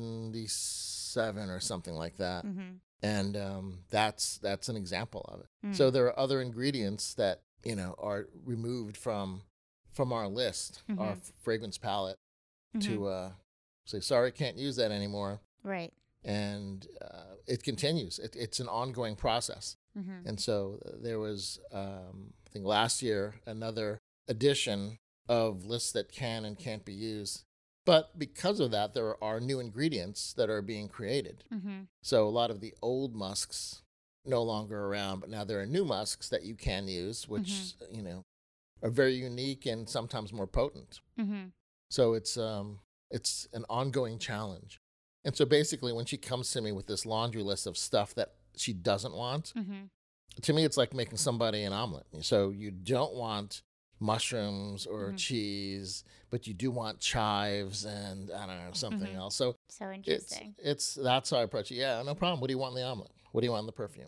seventy-seven or something like that. Mm-hmm. And um, that's that's an example of it. Mm. So there are other ingredients that, you know, are removed from from our list, our Mhm. f- fragrance palette, Mm-hmm. to uh, say, sorry, can't use that anymore. Right. And uh, it continues. It, it's an ongoing process. Mm-hmm. And so uh, there was, um, I think last year, another edition of lists that can and can't be used. But because of that, there are new ingredients that are being created. Mm-hmm. So a lot of the old musks no longer around, but now there are new musks that you can use, which, you know, are very unique and sometimes more potent. Mm-hmm. So it's um it's an ongoing challenge. And so basically when she comes to me with this laundry list of stuff that she doesn't want, Mm-hmm. to me it's like making somebody an omelet. So you don't want mushrooms or Mhm. cheese, but you do want chives and I don't know, something Mhm. else. So So it's interesting. it's that's how I approach it. Yeah, no problem. What do you want in the omelet? What do you want in the perfume?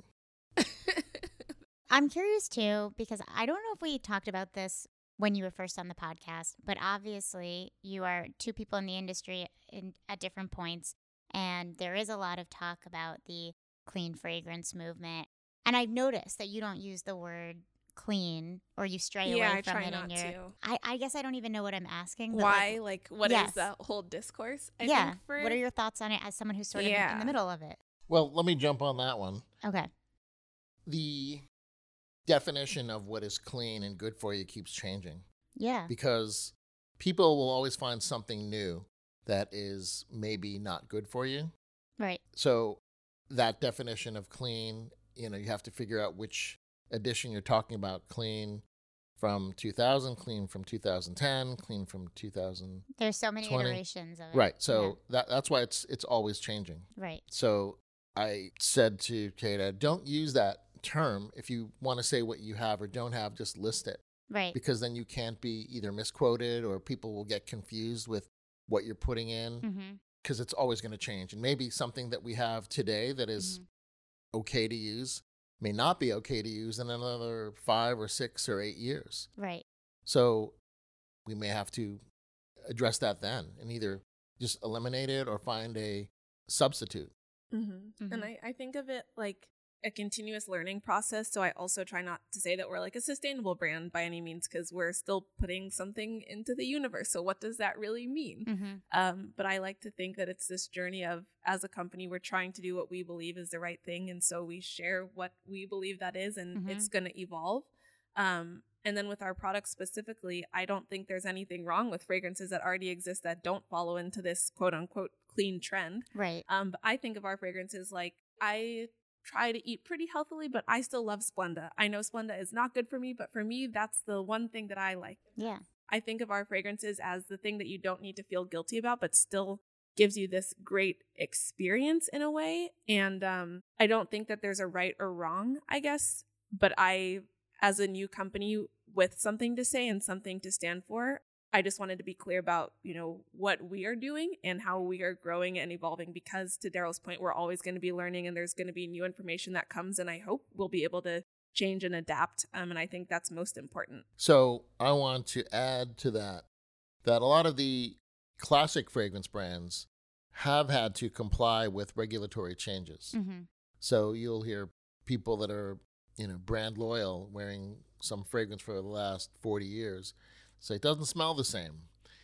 I'm curious too, because I don't know if we talked about this when you were first on the podcast, but obviously you are two people in the industry in, at different points, and there is a lot of talk about the clean fragrance movement. And I've noticed that you don't use the word clean, or you stray yeah, away I from try it not in your. to. I, I guess I don't even know what I'm asking. But Why? Like, Like, what is yes. that whole discourse? I yeah. think for What are your thoughts on it as someone who's sort of in, in Yeah. the middle of it? Well, let me jump on that one. Okay. The definition of what is clean and good for you keeps changing Yeah. because people will always find something new that is maybe not good for you. Right. So that definition of clean, you know, you have to figure out which edition you're talking about. Clean from two thousand, clean from two thousand ten, clean from two thousand. There's so many twenty. iterations of it. Right. So that that's why it's it's always changing. Yeah. Right. So I said to Kata, don't use that term. If you want to say what you have or don't have, just list it, Right. because then you can't be either misquoted or people will get confused with what you're putting in, Mm-hmm. because it's always going to change. And maybe something that we have today that is Mhm. okay to use may not be okay to use in another five or six or eight years. Right. So we may have to address that then and either just eliminate it or find a substitute. Mm-hmm. Mhm. And I, I think of it like a continuous learning process. So I also try not to say that we're like a sustainable brand by any means, because we're still putting something into the universe. So what does that really mean? Mm-hmm. Um, but I like to think that it's this journey of, as a company, we're trying to do what we believe is the right thing. And so we share what we believe that is, and Mhm. it's going to evolve. Um, and then with our products specifically, I don't think there's anything wrong with fragrances that already exist that don't follow into this quote unquote clean trend. Right. Um, but I think of our fragrances like I try to eat pretty healthily, but I still love Splenda. I know Splenda is not good for me, but for me, that's the one thing that I like. Yeah. I think of our fragrances as the thing that you don't need to feel guilty about, but still gives you this great experience in a way. And um, I don't think that there's a right or wrong, I guess. But I, as a new company with something to say and something to stand for, I just wanted to be clear about, you know, what we are doing and how we are growing and evolving, because to Daryl's point, we're always going to be learning and there's going to be new information that comes. And I hope we'll be able to change and adapt. Um, and I think that's most important. So I want to add to that, that a lot of the classic fragrance brands have had to comply with regulatory changes. Mm-hmm. So you'll hear people that are, you know, brand loyal wearing some fragrance for the last forty years say it doesn't smell the same.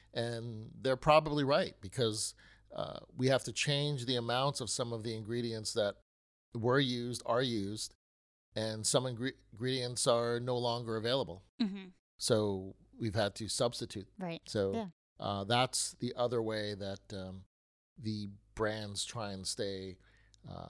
And they're probably right, because uh, we have to change the amounts of some of the ingredients that were used, are used, and some ingre- ingredients are no longer available. Mm-hmm. So we've had to substitute. Right. So Yeah. uh, that's the other way that um, the brands try and stay uh,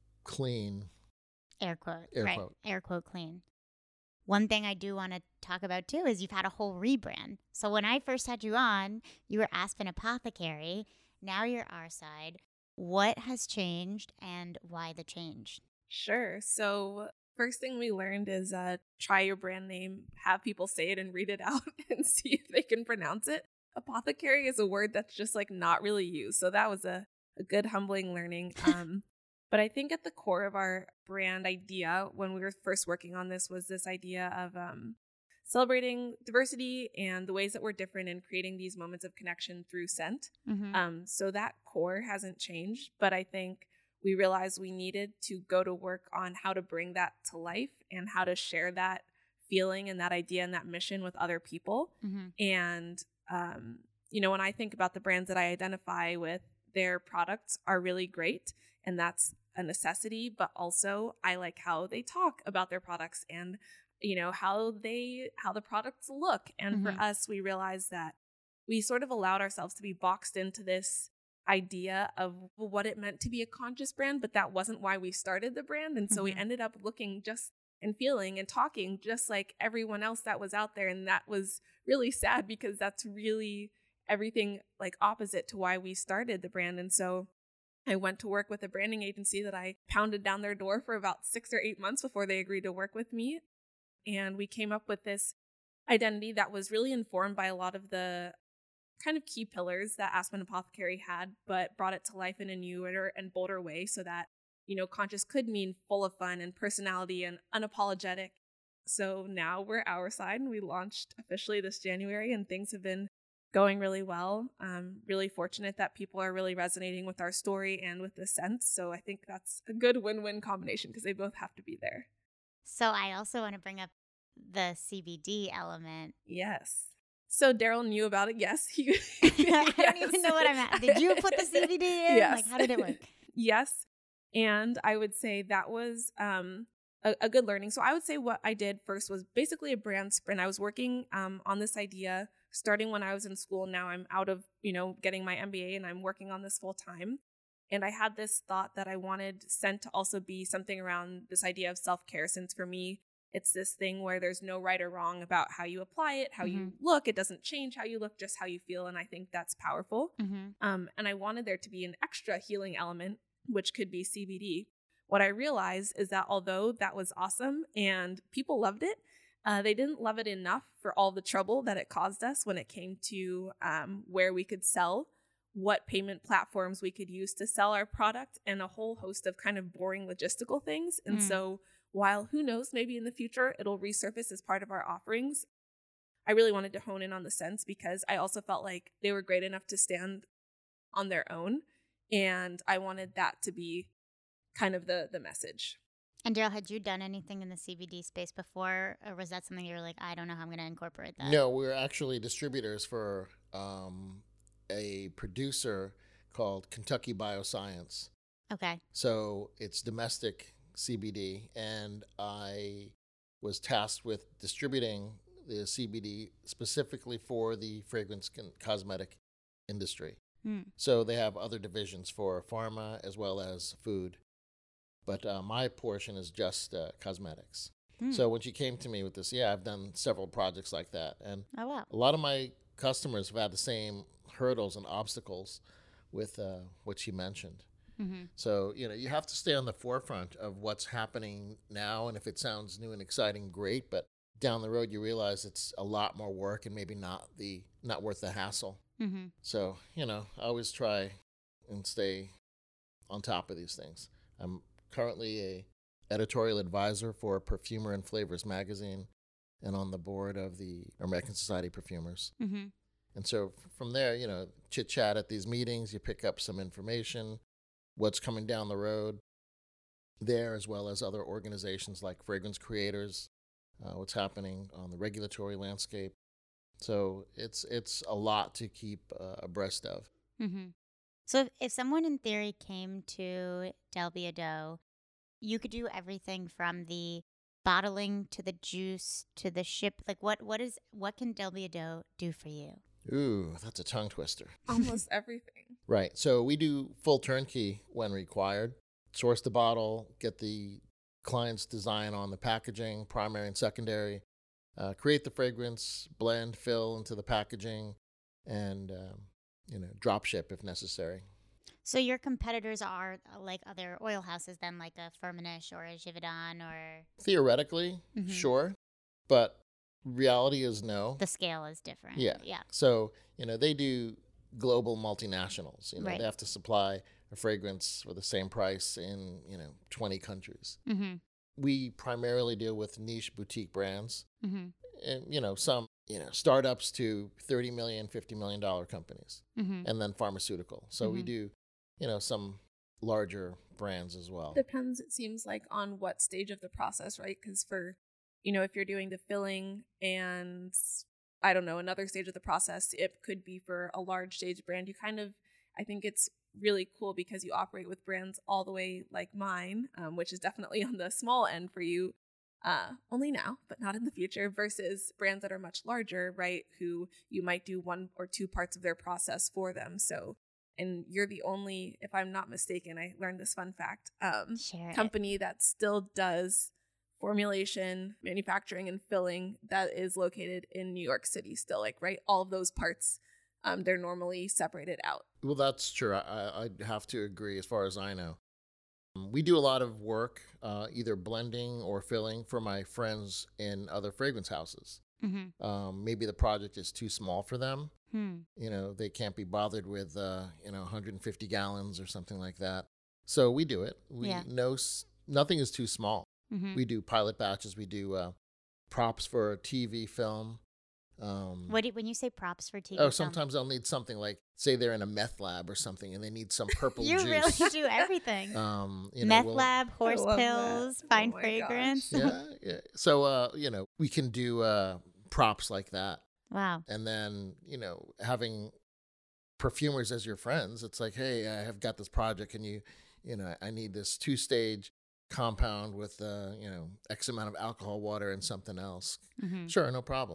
clean. Air quote. Air right. quote. Air quote clean. One thing I do want to talk about too is you've had a whole rebrand. So when I first had you on, you were Aspen Apothecary. Now you're Our Side. What has changed and why the change? Sure. So first thing we learned is uh, try your brand name, have people say it and read it out and see if they can pronounce it. Apothecary is a word that's just like not really used. So that was a, a good humbling learning. Um, but I think at the core of our brand idea when we were first working on this was this idea of um, celebrating diversity and the ways that we're different and creating these moments of connection through scent. Mm-hmm. Um, so that core hasn't changed, but I think we realized we needed to go to work on how to bring that to life and how to share that feeling and that idea and that mission with other people. Mm-hmm. And, um, you know, when I think about the brands that I identify with, their products are really great. And that's a necessity, but also I like how they talk about their products and, you know, how they, how the products look. And Mm-hmm. for us, we realized that we sort of allowed ourselves to be boxed into this idea of what it meant to be a conscious brand, but that wasn't why we started the brand. And so Mm-hmm. we ended up looking just and feeling and talking just like everyone else that was out there. And that was really sad because that's really everything like opposite to why we started the brand. And so I went to work with a branding agency that I pounded down their door for about six or eight months before they agreed to work with me. And we came up with this identity that was really informed by a lot of the kind of key pillars that Aspen Apothecary had, but brought it to life in a newer and bolder way so that, you know, conscious could mean full of fun and personality and unapologetic. So now we're Our Side, and we launched officially this January, and things have been going really well. Um, really fortunate that people are really resonating with our story and with the scents. So I think that's a good win-win combination because they both have to be there. So I also want to bring up the C B D element. Yes. So Daryl knew about it. Yes. He, I don't even know what I'm at. Did you put the C B D in? Yes. Like, how did it work? Yes. And I would say that was um, a, a good learning. So I would say what I did first was basically a brand sprint. I was working um, on this idea starting when I was in school. Now I'm out of, you know, getting my M B A and I'm working on this full time. And I had this thought that I wanted scent to also be something around this idea of self-care, since for me, it's this thing where there's no right or wrong about how you apply it, how Mm-hmm. you look. It doesn't change how you look, just how you feel. And I think that's powerful. Mm-hmm. Um, and I wanted there to be an extra healing element, which could be C B D. What I realized is that although that was awesome and people loved it, uh, they didn't love it enough for all the trouble that it caused us when it came to um, where we could sell, what payment platforms we could use to sell our product, and a whole host of kind of boring logistical things. And Mm. so while who knows, maybe in the future it'll resurface as part of our offerings, I really wanted to hone in on the scents because I also felt like they were great enough to stand on their own. And I wanted that to be kind of the the message. And Daryl, had you done anything in the C B D space before, or was that something you were like, I don't know how I'm going to incorporate that? No, we're actually distributors for um, a producer called Kentucky Bioscience. Okay. So it's domestic C B D, and I was tasked with distributing the C B D specifically for the fragrance and cosmetic industry. Mm. So they have other divisions for pharma as well as food. But uh, my portion is just uh, cosmetics. Mm. So when she came to me with this, yeah, I've done several projects like that. And Oh, wow. a lot of my customers have had the same hurdles and obstacles with uh, what she mentioned. Mm-hmm. So, you know, you have to stay on the forefront of what's happening now. And if it sounds new and exciting, great. But down the road, you realize it's a lot more work and maybe not the not worth the hassle. Mm-hmm. So, you know, I always try and stay on top of these things. I'm currently a editorial advisor for Perfumer and Flavors magazine and on the board of the American Society of Perfumers. Mm-hmm. And so from there, you know, chit chat at these meetings, you pick up some information, what's coming down the road there, as well as other organizations like Fragrance Creators, uh, what's happening on the regulatory landscape. So it's it's a lot to keep uh, abreast of. Mm-hmm. So if, if someone in theory came to Del Biado, you could do everything from the bottling to the juice to the ship. Like what what is what can Del Biado do for you? Ooh, that's a tongue twister. Almost everything. Right. So we do full turnkey when required. Source the bottle, get the client's design on the packaging, primary and secondary, uh, create the fragrance, blend, fill into the packaging, and um, you know, drop ship if necessary. So your competitors are uh, like other oil houses then, like a Firmenich or a Givaudan or... Theoretically, Mhm. sure, but reality is no. The scale is different. Yeah. Yeah. So, you know, they do global multinationals. You know, Right. they have to supply a fragrance for the same price in, you know, twenty countries. Mm-hmm. We primarily deal with niche boutique brands Mm-hmm. and, you know, some, you know, startups to thirty million dollars, fifty million dollars companies, Mm-hmm. and then pharmaceutical. So we Mhm. do, you know, some larger brands as well. Depends, it seems like, on what stage of the process, right? Because for, you know, if you're doing the filling and I don't know, another stage of the process, it could be for a large stage brand. You kind of, I think it's really cool because you operate with brands all the way like mine, um, which is definitely on the small end for you, uh, only now, but not in the future, versus brands that are much larger, right? Who you might do one or two parts of their process for them. So, and you're the only, if I'm not mistaken, I learned this fun fact, um, Share it. company that still does formulation, manufacturing, and filling that is located in New York City still, like, right? All of those parts, um, they're normally separated out. Well, that's true. I, I'd have to agree as far as I know. Um, We do a lot of work, uh, either blending or filling for my friends in other fragrance houses. Mm-hmm. Um, maybe the project is too small for them. Hmm. You know, they can't be bothered with, uh, you know, one hundred fifty gallons or something like that. So we do it. We Yeah. know s- nothing is too small. Mm-hmm. We do pilot batches. We do uh, props for T V film. Um, What do, when you say props for T V oh, film, sometimes they'll need something like, say they're in a meth lab or something and they need some purple you juice. really do everything. Um, you know, Meth we'll- lab, horse love that. pills, Oh fine my fragrance. gosh. yeah, yeah. So, uh, you know, we can do uh, props like that. Wow. And then, you know, having perfumers as your friends, it's like, hey, I have got this project and you, you know, I need this two stage compound with, uh, you know, X amount of alcohol, water, and something else. Mm-hmm. Sure, no problem.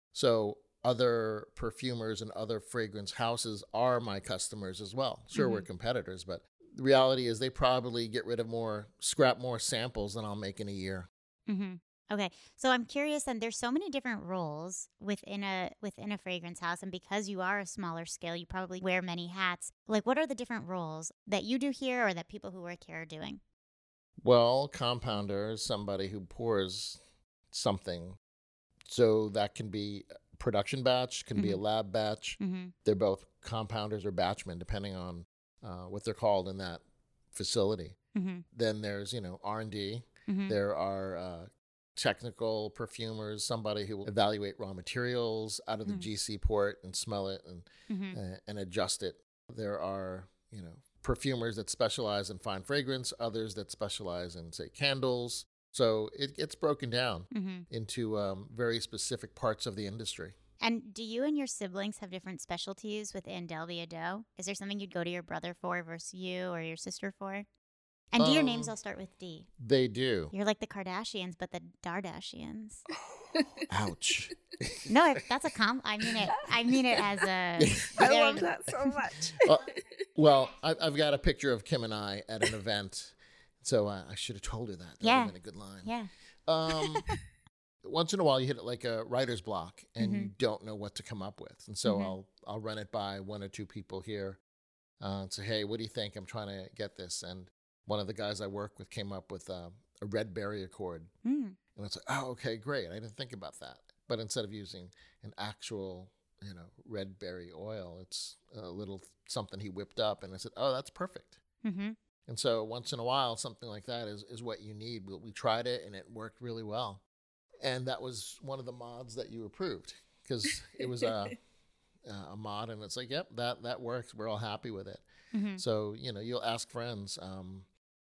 So other perfumers and other fragrance houses are my customers as well. Sure, we're Mhm. competitors, but the reality is they probably get rid of more, scrap more samples than I'll make in a year. Mm-hmm. Okay, so I'm curious, and there's so many different roles within a within a fragrance house, and because you are a smaller scale, you probably wear many hats. Like, what are the different roles that you do here, or that people who work here are doing? Well, compounder is somebody who pours something. So that can be a production batch, can be a Mhm. lab batch. Mm-hmm. They're both compounders or batchmen, depending on uh, what they're called in that facility. Mm-hmm. Then there's, you know, R and D. Mm-hmm. There are uh, technical perfumers, somebody who will evaluate raw materials out of the Mm. G C port and smell it and Mm-hmm. uh, and adjust it. There are, you know, perfumers that specialize in fine fragrance, others that specialize in, say, candles. So it gets broken down Mm-hmm. into um, very specific parts of the industry. And do you and your siblings have different specialties within Del Biado? Is there something you'd go to your brother for versus you or your sister for? And do your names Um, all start with D? They do. You're like the Kardashians, but the Dardashians. Ouch. No, that's a comp. I mean it. I mean it as a. I very- love that so much. Well, well I, I've got a picture of Kim and I at an event, so uh, I should have told her that. That Yeah. would have been a good line. Yeah. Um, once in a while, you hit it like a writer's block, and you Mhm. don't know what to come up with, and so Mhm. I'll I'll run it by one or two people here, uh, and say, hey, what do you think? I'm trying to get this, and one of the guys I work with came up with uh, a red berry accord, Mm. and it's like, oh, okay, great. I didn't think about that. But instead of using an actual, you know, red berry oil, it's a little something he whipped up, and I said, oh, that's perfect. Mm-hmm. And so once in a while, something like that is, is what you need. We, we tried it, and it worked really well. And that was one of the mods that you approved, because it was a, a mod, and it's like, yep, that, that works. We're all happy with it. Mm-hmm. So, you know, you'll ask friends, um,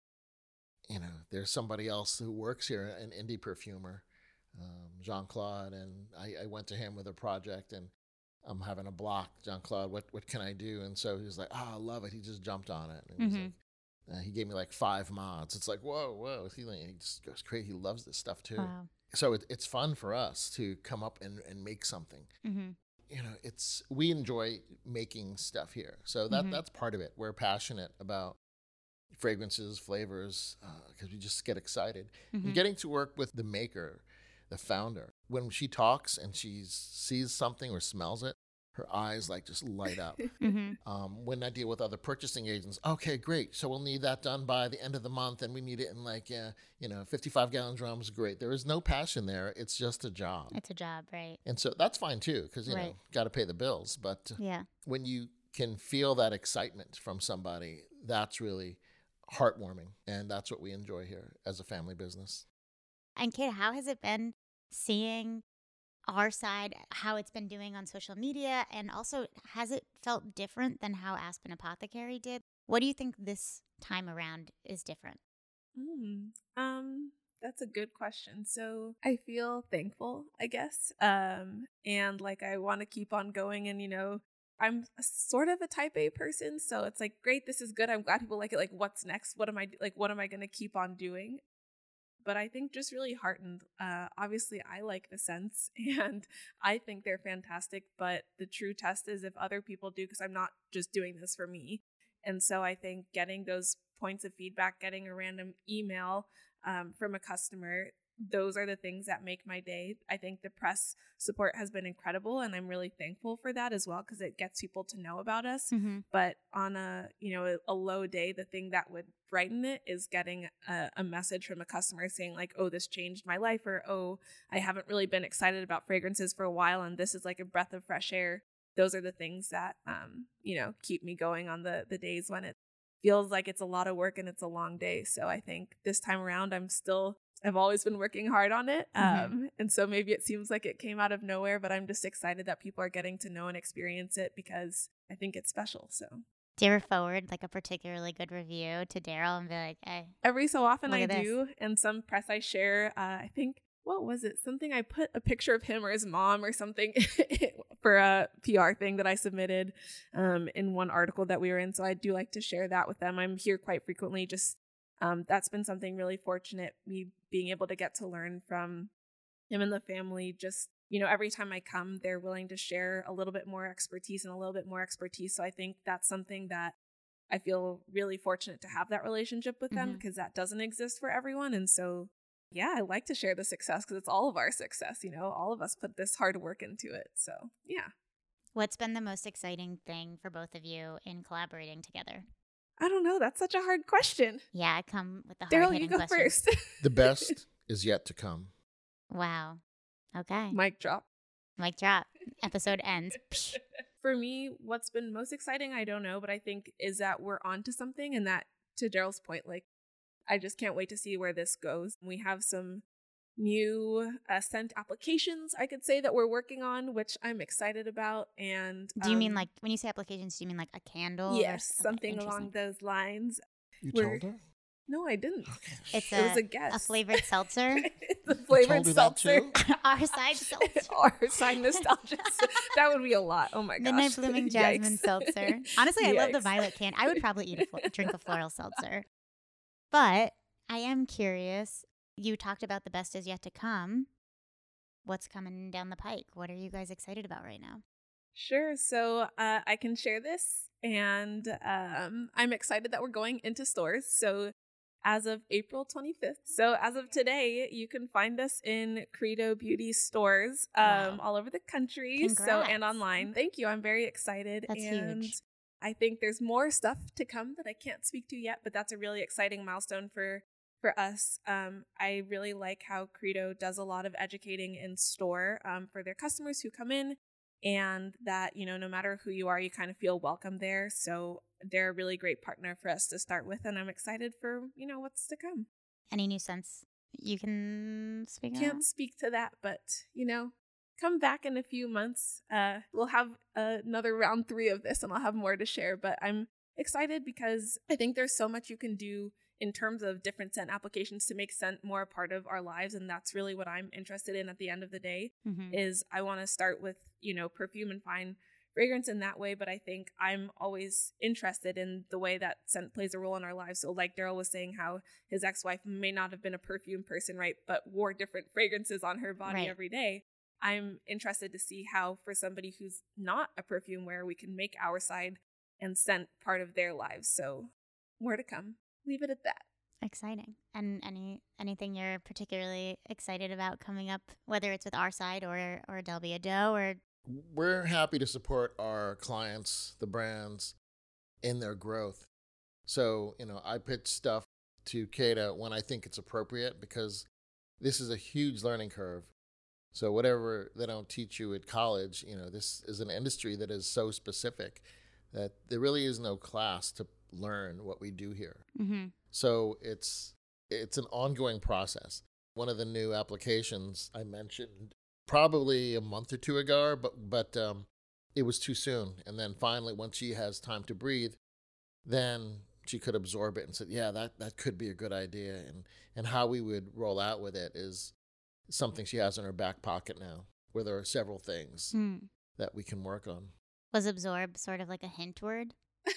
you know, there's somebody else who works here, an indie perfumer, um, Jean-Claude, and I, I went to him with a project, and I'm having a block. Jean-Claude, what, what can I do? And so he was like, oh, I love it. He just jumped on it. And he, was Mhm. like, uh, he gave me like five mods. It's like, whoa, whoa. He, like, he just goes crazy. He loves this stuff too. Wow. So it, it's fun for us to come up and, and make something. Mm-hmm. You know, it's we enjoy making stuff here. So that Mhm. that's part of it. We're passionate about fragrances, flavors, because we just get excited. Mm-hmm. And getting to work with the maker, the founder, when she talks and she sees something or smells it, her eyes like just light up. Mm-hmm. Um, when I deal with other purchasing agents, okay, great. So we'll need that done by the end of the month, and we need it in like, uh, you know, fifty-five gallon drums. Great. There is no passion there. It's just a job. It's a job, right? And so that's fine too, because, you know, Right. got to pay the bills. But Yeah. when you can feel that excitement from somebody, that's really heartwarming. And that's what we enjoy here as a family business. And Kate, how has it been seeing our side, how it's been doing on social media, and also has it felt different than how Aspen Apothecary did? What do you think this time around is different? Mm, um, that's a good question. So I feel thankful, I guess. Um, and like I want to keep on going, and you know, I'm a sort of a type A person, so it's like, great, this is good. I'm glad people like it. Like, what's next? What am I like? What am I going to keep on doing? But I think just really heartened. Uh, obviously, I like the scents, and I think they're fantastic. But the true test is if other people do, because I'm not just doing this for me. And so I think getting those points of feedback, getting a random email um, from a customer, those are the things that make my day. I think the press support has been incredible, and I'm really thankful for that as well, because it gets people to know about us. Mm-hmm. But on a, you know, a, a low day, the thing that would brighten it is getting a, a message from a customer saying like, oh, this changed my life, or, oh, I haven't really been excited about fragrances for a while, and this is like a breath of fresh air. Those are the things that, um, you know, keep me going on the, the days when it feels like it's a lot of work and it's a long day. So I think this time around, I'm still, I've always been working hard on it. Mhm. Um, and so maybe it seems like it came out of nowhere, but I'm just excited that people are getting to know and experience it, because I think it's special. So Do you ever forward like a particularly good review to Daryl and be like, hey, every so often Look I at this. do. And some press I share, uh, I think, what was it? Something I put a picture of him or his mom or something for a P R thing that I submitted um, in one article that we were in. So I do like to share that with them. I'm here quite frequently. Just um, that's been something really fortunate, me being able to get to learn from him and the family. Just, you know, every time I come, they're willing to share a little bit more expertise and a little bit more expertise. So I think that's something that I feel really fortunate to have that relationship with them, Mhm. because that doesn't exist for everyone. And so, yeah, I like to share the success, because it's all of our success. You know, all of us put this hard work into it. So, yeah. what's been the most exciting thing for both of you in collaborating together? I don't know. That's such a hard question. Yeah, I come with the Daryl, hard you hitting go questions. first. The best is yet to come. Wow. Okay. Mic drop. Mic drop. Episode ends. Psh. For me, what's been most exciting, I don't know, but I think is that we're onto something, and that, to Daryl's point, like, I just can't wait to see where this goes. We have some new uh, scent applications, I could say, that we're working on, which I'm excited about. And Do you mean um, like, when you say applications, do you mean like a candle? or yes, s- okay, something interesting. along those lines? You We're- told her? No, I didn't. Okay. It's It was a, a guess. a flavored seltzer. It's a You flavored told her that seltzer. too? Our side seltzer. Or side nostalgia. that would be a lot. Oh my gosh. Midnight Blooming Jasmine Yikes. seltzer. Honestly, I love the Yikes. violet can. I would probably eat a flo- drink a floral seltzer. But I am curious. You talked about the best is yet to come. what's coming down the pike? What are you guys excited about right now? Sure. So uh, I can share this, and um, I'm excited that we're going into stores. So as of April twenty-fifth, so as of today, you can find us in Credo Beauty stores um, Wow. all over the country. Congrats. So and online. Thank you. I'm very excited. That's and huge. I think there's more stuff to come that I can't speak to yet, but that's a really exciting milestone for for us. Um, I really like how Credo does a lot of educating in store um, for their customers who come in. And that, you know, no matter who you are, you kind of feel welcome there. So they're a really great partner for us to start with. And I'm excited for, you know, what's to come. Any new scents you can speak Can't on? speak to that, but, you know, come back in a few months. Uh, we'll have uh, another round three of this and I'll have more to share. But I'm excited because I think there's so much you can do in terms of different scent applications to make scent more a part of our lives. And that's really what I'm interested in at the end of the day. Mm-hmm. Is I want to start with, you know, perfume and fine fragrance in that way. But I think I'm always interested in the way that scent plays a role in our lives. So like Daryl was saying, how his ex-wife may not have been a perfume person, right, but wore different fragrances on her body Right. every day. I'm interested to see how for somebody who's not a perfume wearer, we can make our side and scent part of their lives. So more to come. Leave it at that. Exciting. And any anything you're particularly excited about coming up, whether it's with our side or or Del Doe or We're happy to support our clients, the brands, in their growth. So, you know, I pitch stuff to Kata when I think it's appropriate because this is a huge learning curve. So whatever they don't teach you at college, you know, this is an industry that is so specific that there really is no class to learn what we do here. mm-hmm. So it's it's an ongoing process. One of the new applications I mentioned probably a month or two ago, but but um, it was too soon. And then finally, once she has time to breathe, then she could absorb it and said, yeah, that, that could be a good idea. And, and how we would roll out with it is something she has in her back pocket now, where there are several things mm. that we can work on. Was absorb sort of like a hint word?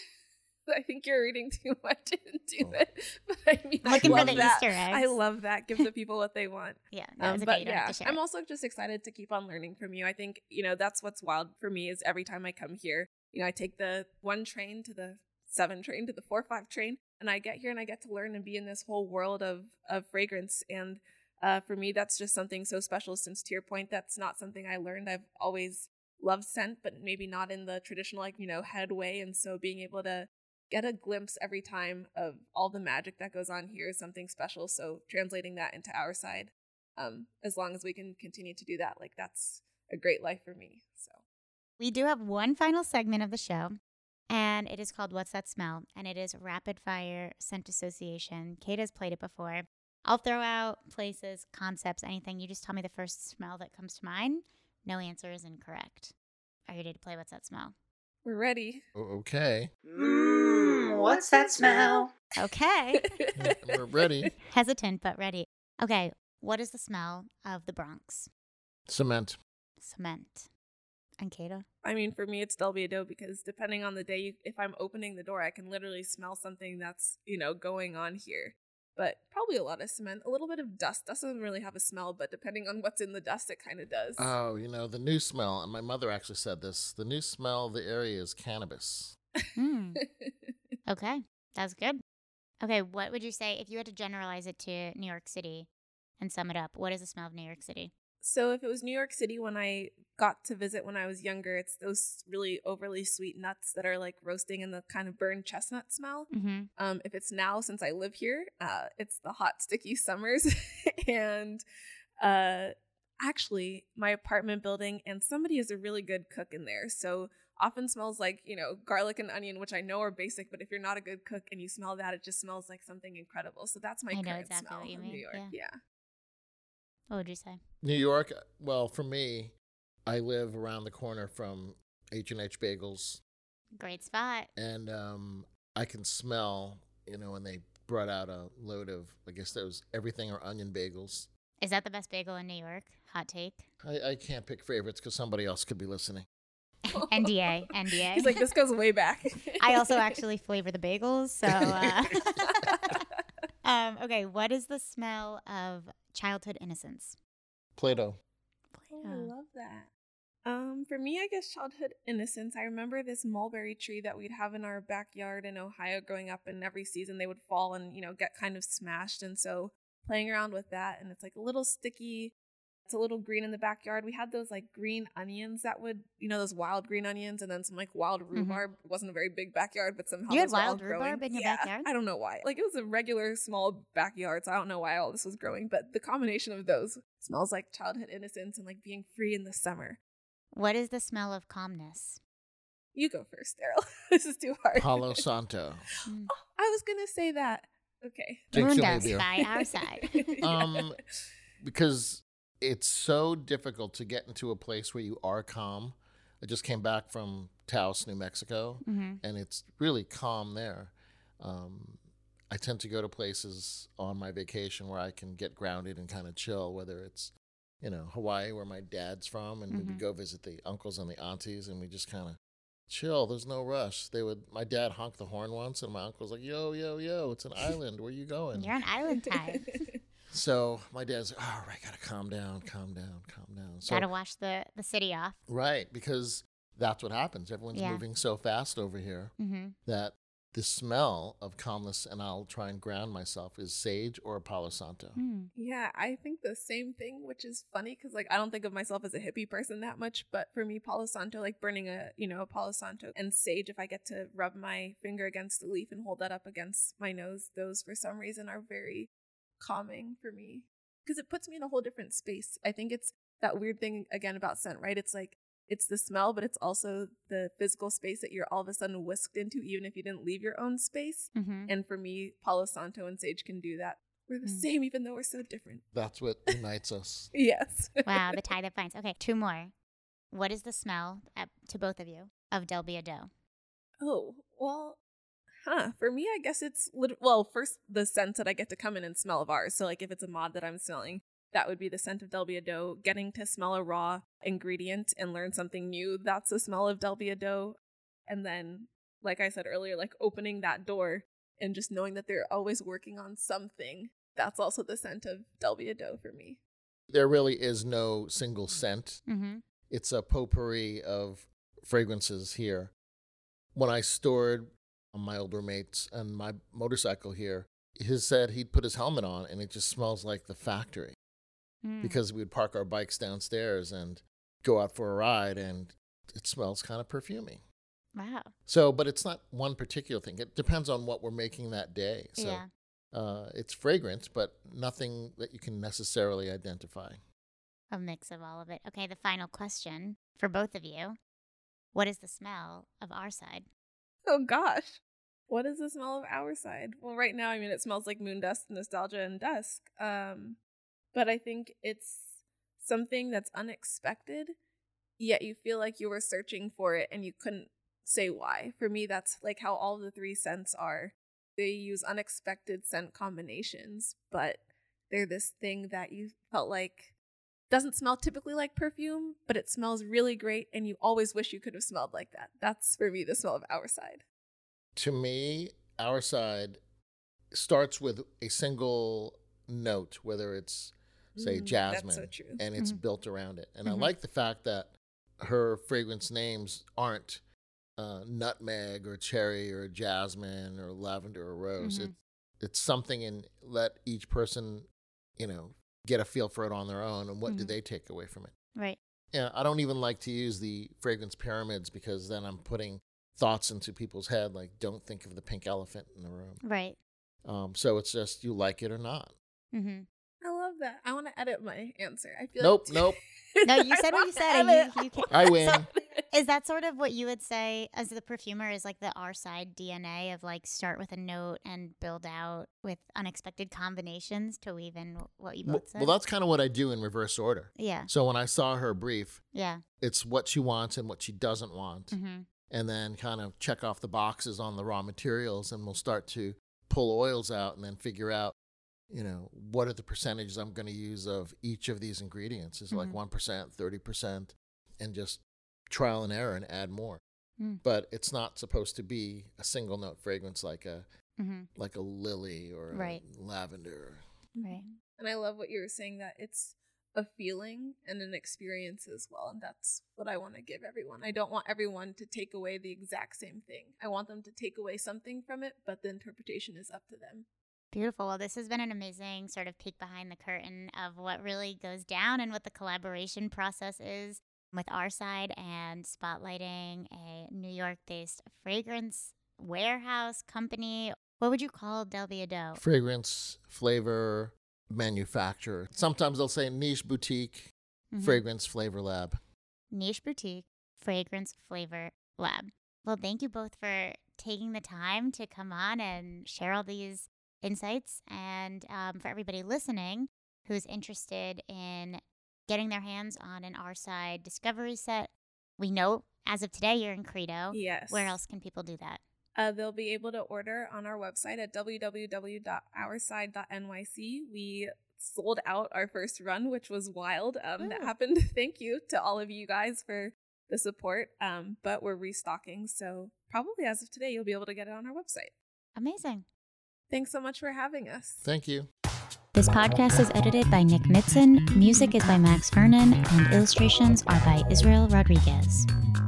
I think you're reading too much into Oh. it. But I mean, Looking I for love the that. Easter eggs. I love that. Give the people what they want. Yeah, no, Um, it's okay. but You don't yeah, have to share. I'm it. also just excited to keep on learning from you. I think, you know, that's what's wild for me is every time I come here, you know, I take the one train to the seven train to the four five train, and I get here and I get to learn and be in this whole world of of fragrance. And uh, for me, that's just something so special. Since to your point, that's not something I learned. I've always loved scent, but maybe not in the traditional, like, you know, head way. And so being able to get a glimpse every time of all the magic that goes on here is something special. So translating that into our side, um, as long as we can continue to do that, like that's a great life for me. So We do have one final segment of the show, and it is called What's That Smell? And it is rapid fire scent association. Kate has played it before. I'll throw out places, concepts, anything. You just tell me the first smell that comes to mind. No answer is incorrect. Are you ready to play What's That Smell? we're ready. O- Okay, Mmm, what's that smell? Okay. we're ready. Hesitant, but ready. Okay, what is the smell of the Bronx? Cement. Cement. And Kata? I mean, for me, it's Del Doe because depending on the day, if I'm opening the door, I can literally smell something that's, you know, going on here. But probably a lot of cement, a little bit of dust. Dust doesn't really have a smell, but depending on what's in the dust, it kind of does. Oh, you know, the new smell, and my mother actually said this, the new smell of the area is cannabis. Hmm. Okay, that's good. Okay, what would you say if you had to generalize it to New York City and sum it up? What is the smell of New York City? So if it was New York City when I got to visit when I was younger, it's those really overly sweet nuts that are like roasting in the kind of burned chestnut smell. Mm-hmm. Um, if it's now, since I live here, uh, it's the hot, sticky summers. and uh, actually, my apartment building, and somebody is a really good cook in there. So often smells like, you know, garlic and onion, which I know are basic, but if you're not a good cook and you smell that, it just smells like something incredible. So that's my I know current exactly smell what you of mean, New York. yeah. Yeah. What would you say? New York, well, for me, I live around the corner from H and H Bagels, Great spot. and um, I can smell, you know, when they brought out a load of, I guess those everything or onion bagels. Is that the best bagel in New York? Hot take. I, I can't pick favorites because somebody else could be listening. N D A. N D A. He's like, this goes way back. I also actually flavor the bagels, so. Uh, um, okay, what is the smell of childhood innocence? Play-Doh. Oh, Yeah. I love that. Um, for me, I guess childhood innocence. I remember this mulberry tree that we'd have in our backyard in Ohio growing up, and every season they would fall and, you know, get kind of smashed. And so playing around with that, and it's like a little sticky. It's a little green in the backyard. We had those like green onions that would, you know, those wild green onions, and then some like wild rhubarb. It wasn't a very big backyard, but somehow You had those were all wild growing. rhubarb in your Yeah, backyard? I don't know why. Like it was a regular small backyard, so I don't know why all this was growing. But the combination of those smells like childhood innocence and like being free in the summer. What is the smell of calmness? You go first, Daryl. This is too hard. Palo Santo. Mm. Oh, I was gonna say that. Okay. Jinx, Moon you may dust be- by our side. Um, because it's so difficult to get into a place where you are calm. I just came back from Taos, New Mexico, Mhm. and it's really calm there. Um, I tend to go to places on my vacation where I can get grounded and kind of chill, whether it's, you know, Hawaii, where my dad's from, and Mhm. we'd go visit the uncles and the aunties, and we just kind of chill. There's no rush. They would. My dad honked the horn once, and my uncle's like, "Yo, yo, yo! It's an island. Where you going?" You're on island time. So my dad's, like, all right, gotta calm down, calm down, calm down. So Gotta wash the, the city off. right, because that's what happens. Everyone's Yeah. moving so fast over here Mm-hmm. that the smell of calmness, and I'll try and ground myself, is sage or Palo Santo. Mm. Yeah, I think the same thing, which is funny because like I don't think of myself as a hippie person that much, but for me, Palo Santo, like burning a you know a Palo Santo and sage, if I get to rub my finger against the leaf and hold that up against my nose, those for some reason are very calming for me because it puts me in a whole different space. I think it's that weird thing again about scent, right? It's like it's the smell, but it's also the physical space that you're all of a sudden whisked into, even if you didn't leave your own space. Mm-hmm. And for me, Palo Santo and sage can do that. We're the Mm. same, even though we're so different. That's what unites us. Yes. Wow, the tie that binds. Okay, two more. What is the smell, uh, to both of you, of Delbia dough? Oh, well, huh. For me, I guess it's, lit- well, first, the scent that I get to come in and smell of ours. So, like, if it's a mod that I'm smelling, that would be the scent of Delbia dough. Getting to smell a raw ingredient and learn something new, that's the smell of Delbia dough. And then, like I said earlier, like opening that door and just knowing that they're always working on something, that's also the scent of Delbia dough for me. There really is no single scent. Mm-hmm. It's a potpourri of fragrances here. When I stored my old roommates and my motorcycle here, he said he'd put his helmet on and it just smells like the factory. Mm. Because we would park our bikes downstairs and go out for a ride, and it smells kind of perfumey. Wow. So, but it's not one particular thing. It depends on what we're making that day. So Yeah. uh, it's fragrant, but nothing that you can necessarily identify. A mix of all of it. Okay, the final question for both of you. What is the smell of our side? Oh gosh. What is the smell of our side? Well, right now, I mean, it smells like moon dust, nostalgia, and dusk. Um, but I think it's something that's unexpected, yet you feel like you were searching for it and you couldn't say why. For me, that's like how all the three scents are. They use unexpected scent combinations, but they're this thing that you felt like doesn't smell typically like perfume, but it smells really great and you always wish you could have smelled like that. That's for me the smell of our side. To me, our side starts with a single note, whether it's, say, Mm, jasmine, That's so true. and it's Mhm. built around it. And Mhm. I like the fact that her fragrance names aren't uh, nutmeg or cherry or jasmine or lavender or rose. Mhm. It, it's something, and let each person, you know, get a feel for it on their own, and what do Mhm. they take away from it. Right. Yeah, I don't even like to use the fragrance pyramids because then I'm putting thoughts into people's head, like, don't think of the pink elephant in the room. Right. Um, so it's just, you like it or not. Mm-hmm. I love that. I want to edit my answer. I feel Nope, like nope. No, you said what you said, and you, you can. I win. So, is that sort of what you would say as the perfumer is like the our side D N A of like start with a note and build out with unexpected combinations to weave in what you Well, both said? well, that's kind of what I do in reverse order. yeah. So when I saw her brief, Yeah. it's what she wants and what she doesn't want, Mm-hmm. and then kind of check off the boxes on the raw materials, and we'll start to pull oils out and then figure out, you know, what are the percentages I'm going to use of each of these ingredients. Is it like Mhm. one percent, thirty percent, and just trial and error and add more. Mm. But it's not supposed to be a single note fragrance like a Mm-hmm. like a lily or Right. a lavender. Right. And I love what you were saying, that it's a feeling and an experience as well. And that's what I want to give everyone. I don't want everyone to take away the exact same thing. I want them to take away something from it, but the interpretation is up to them. Beautiful. Well, this has been an amazing sort of peek behind the curtain of what really goes down and what the collaboration process is with Our Side and spotlighting a New York-based fragrance warehouse company. What would you call Del Viado? Fragrance, flavor, manufacturer. Sometimes they'll say niche boutique, mm-hmm. fragrance flavor lab. Niche boutique, fragrance flavor lab. Well, thank you both for taking the time to come on and share all these insights. And um, for everybody listening who's interested in getting their hands on an Our Side discovery set, we know as of today you're in Credo. Yes. Where else can people do that? Uh, they'll be able to order on our website at w w w dot our side dot n y c. We sold out our first run, which was wild. Um, that happened. Thank you to all of you guys for the support. Um, but we're restocking. So probably as of today, you'll be able to get it on our website. Amazing. Thanks so much for having us. Thank you. This podcast is edited by Nick Nitzen. Music is by Max Vernon, and illustrations are by Israel Rodriguez.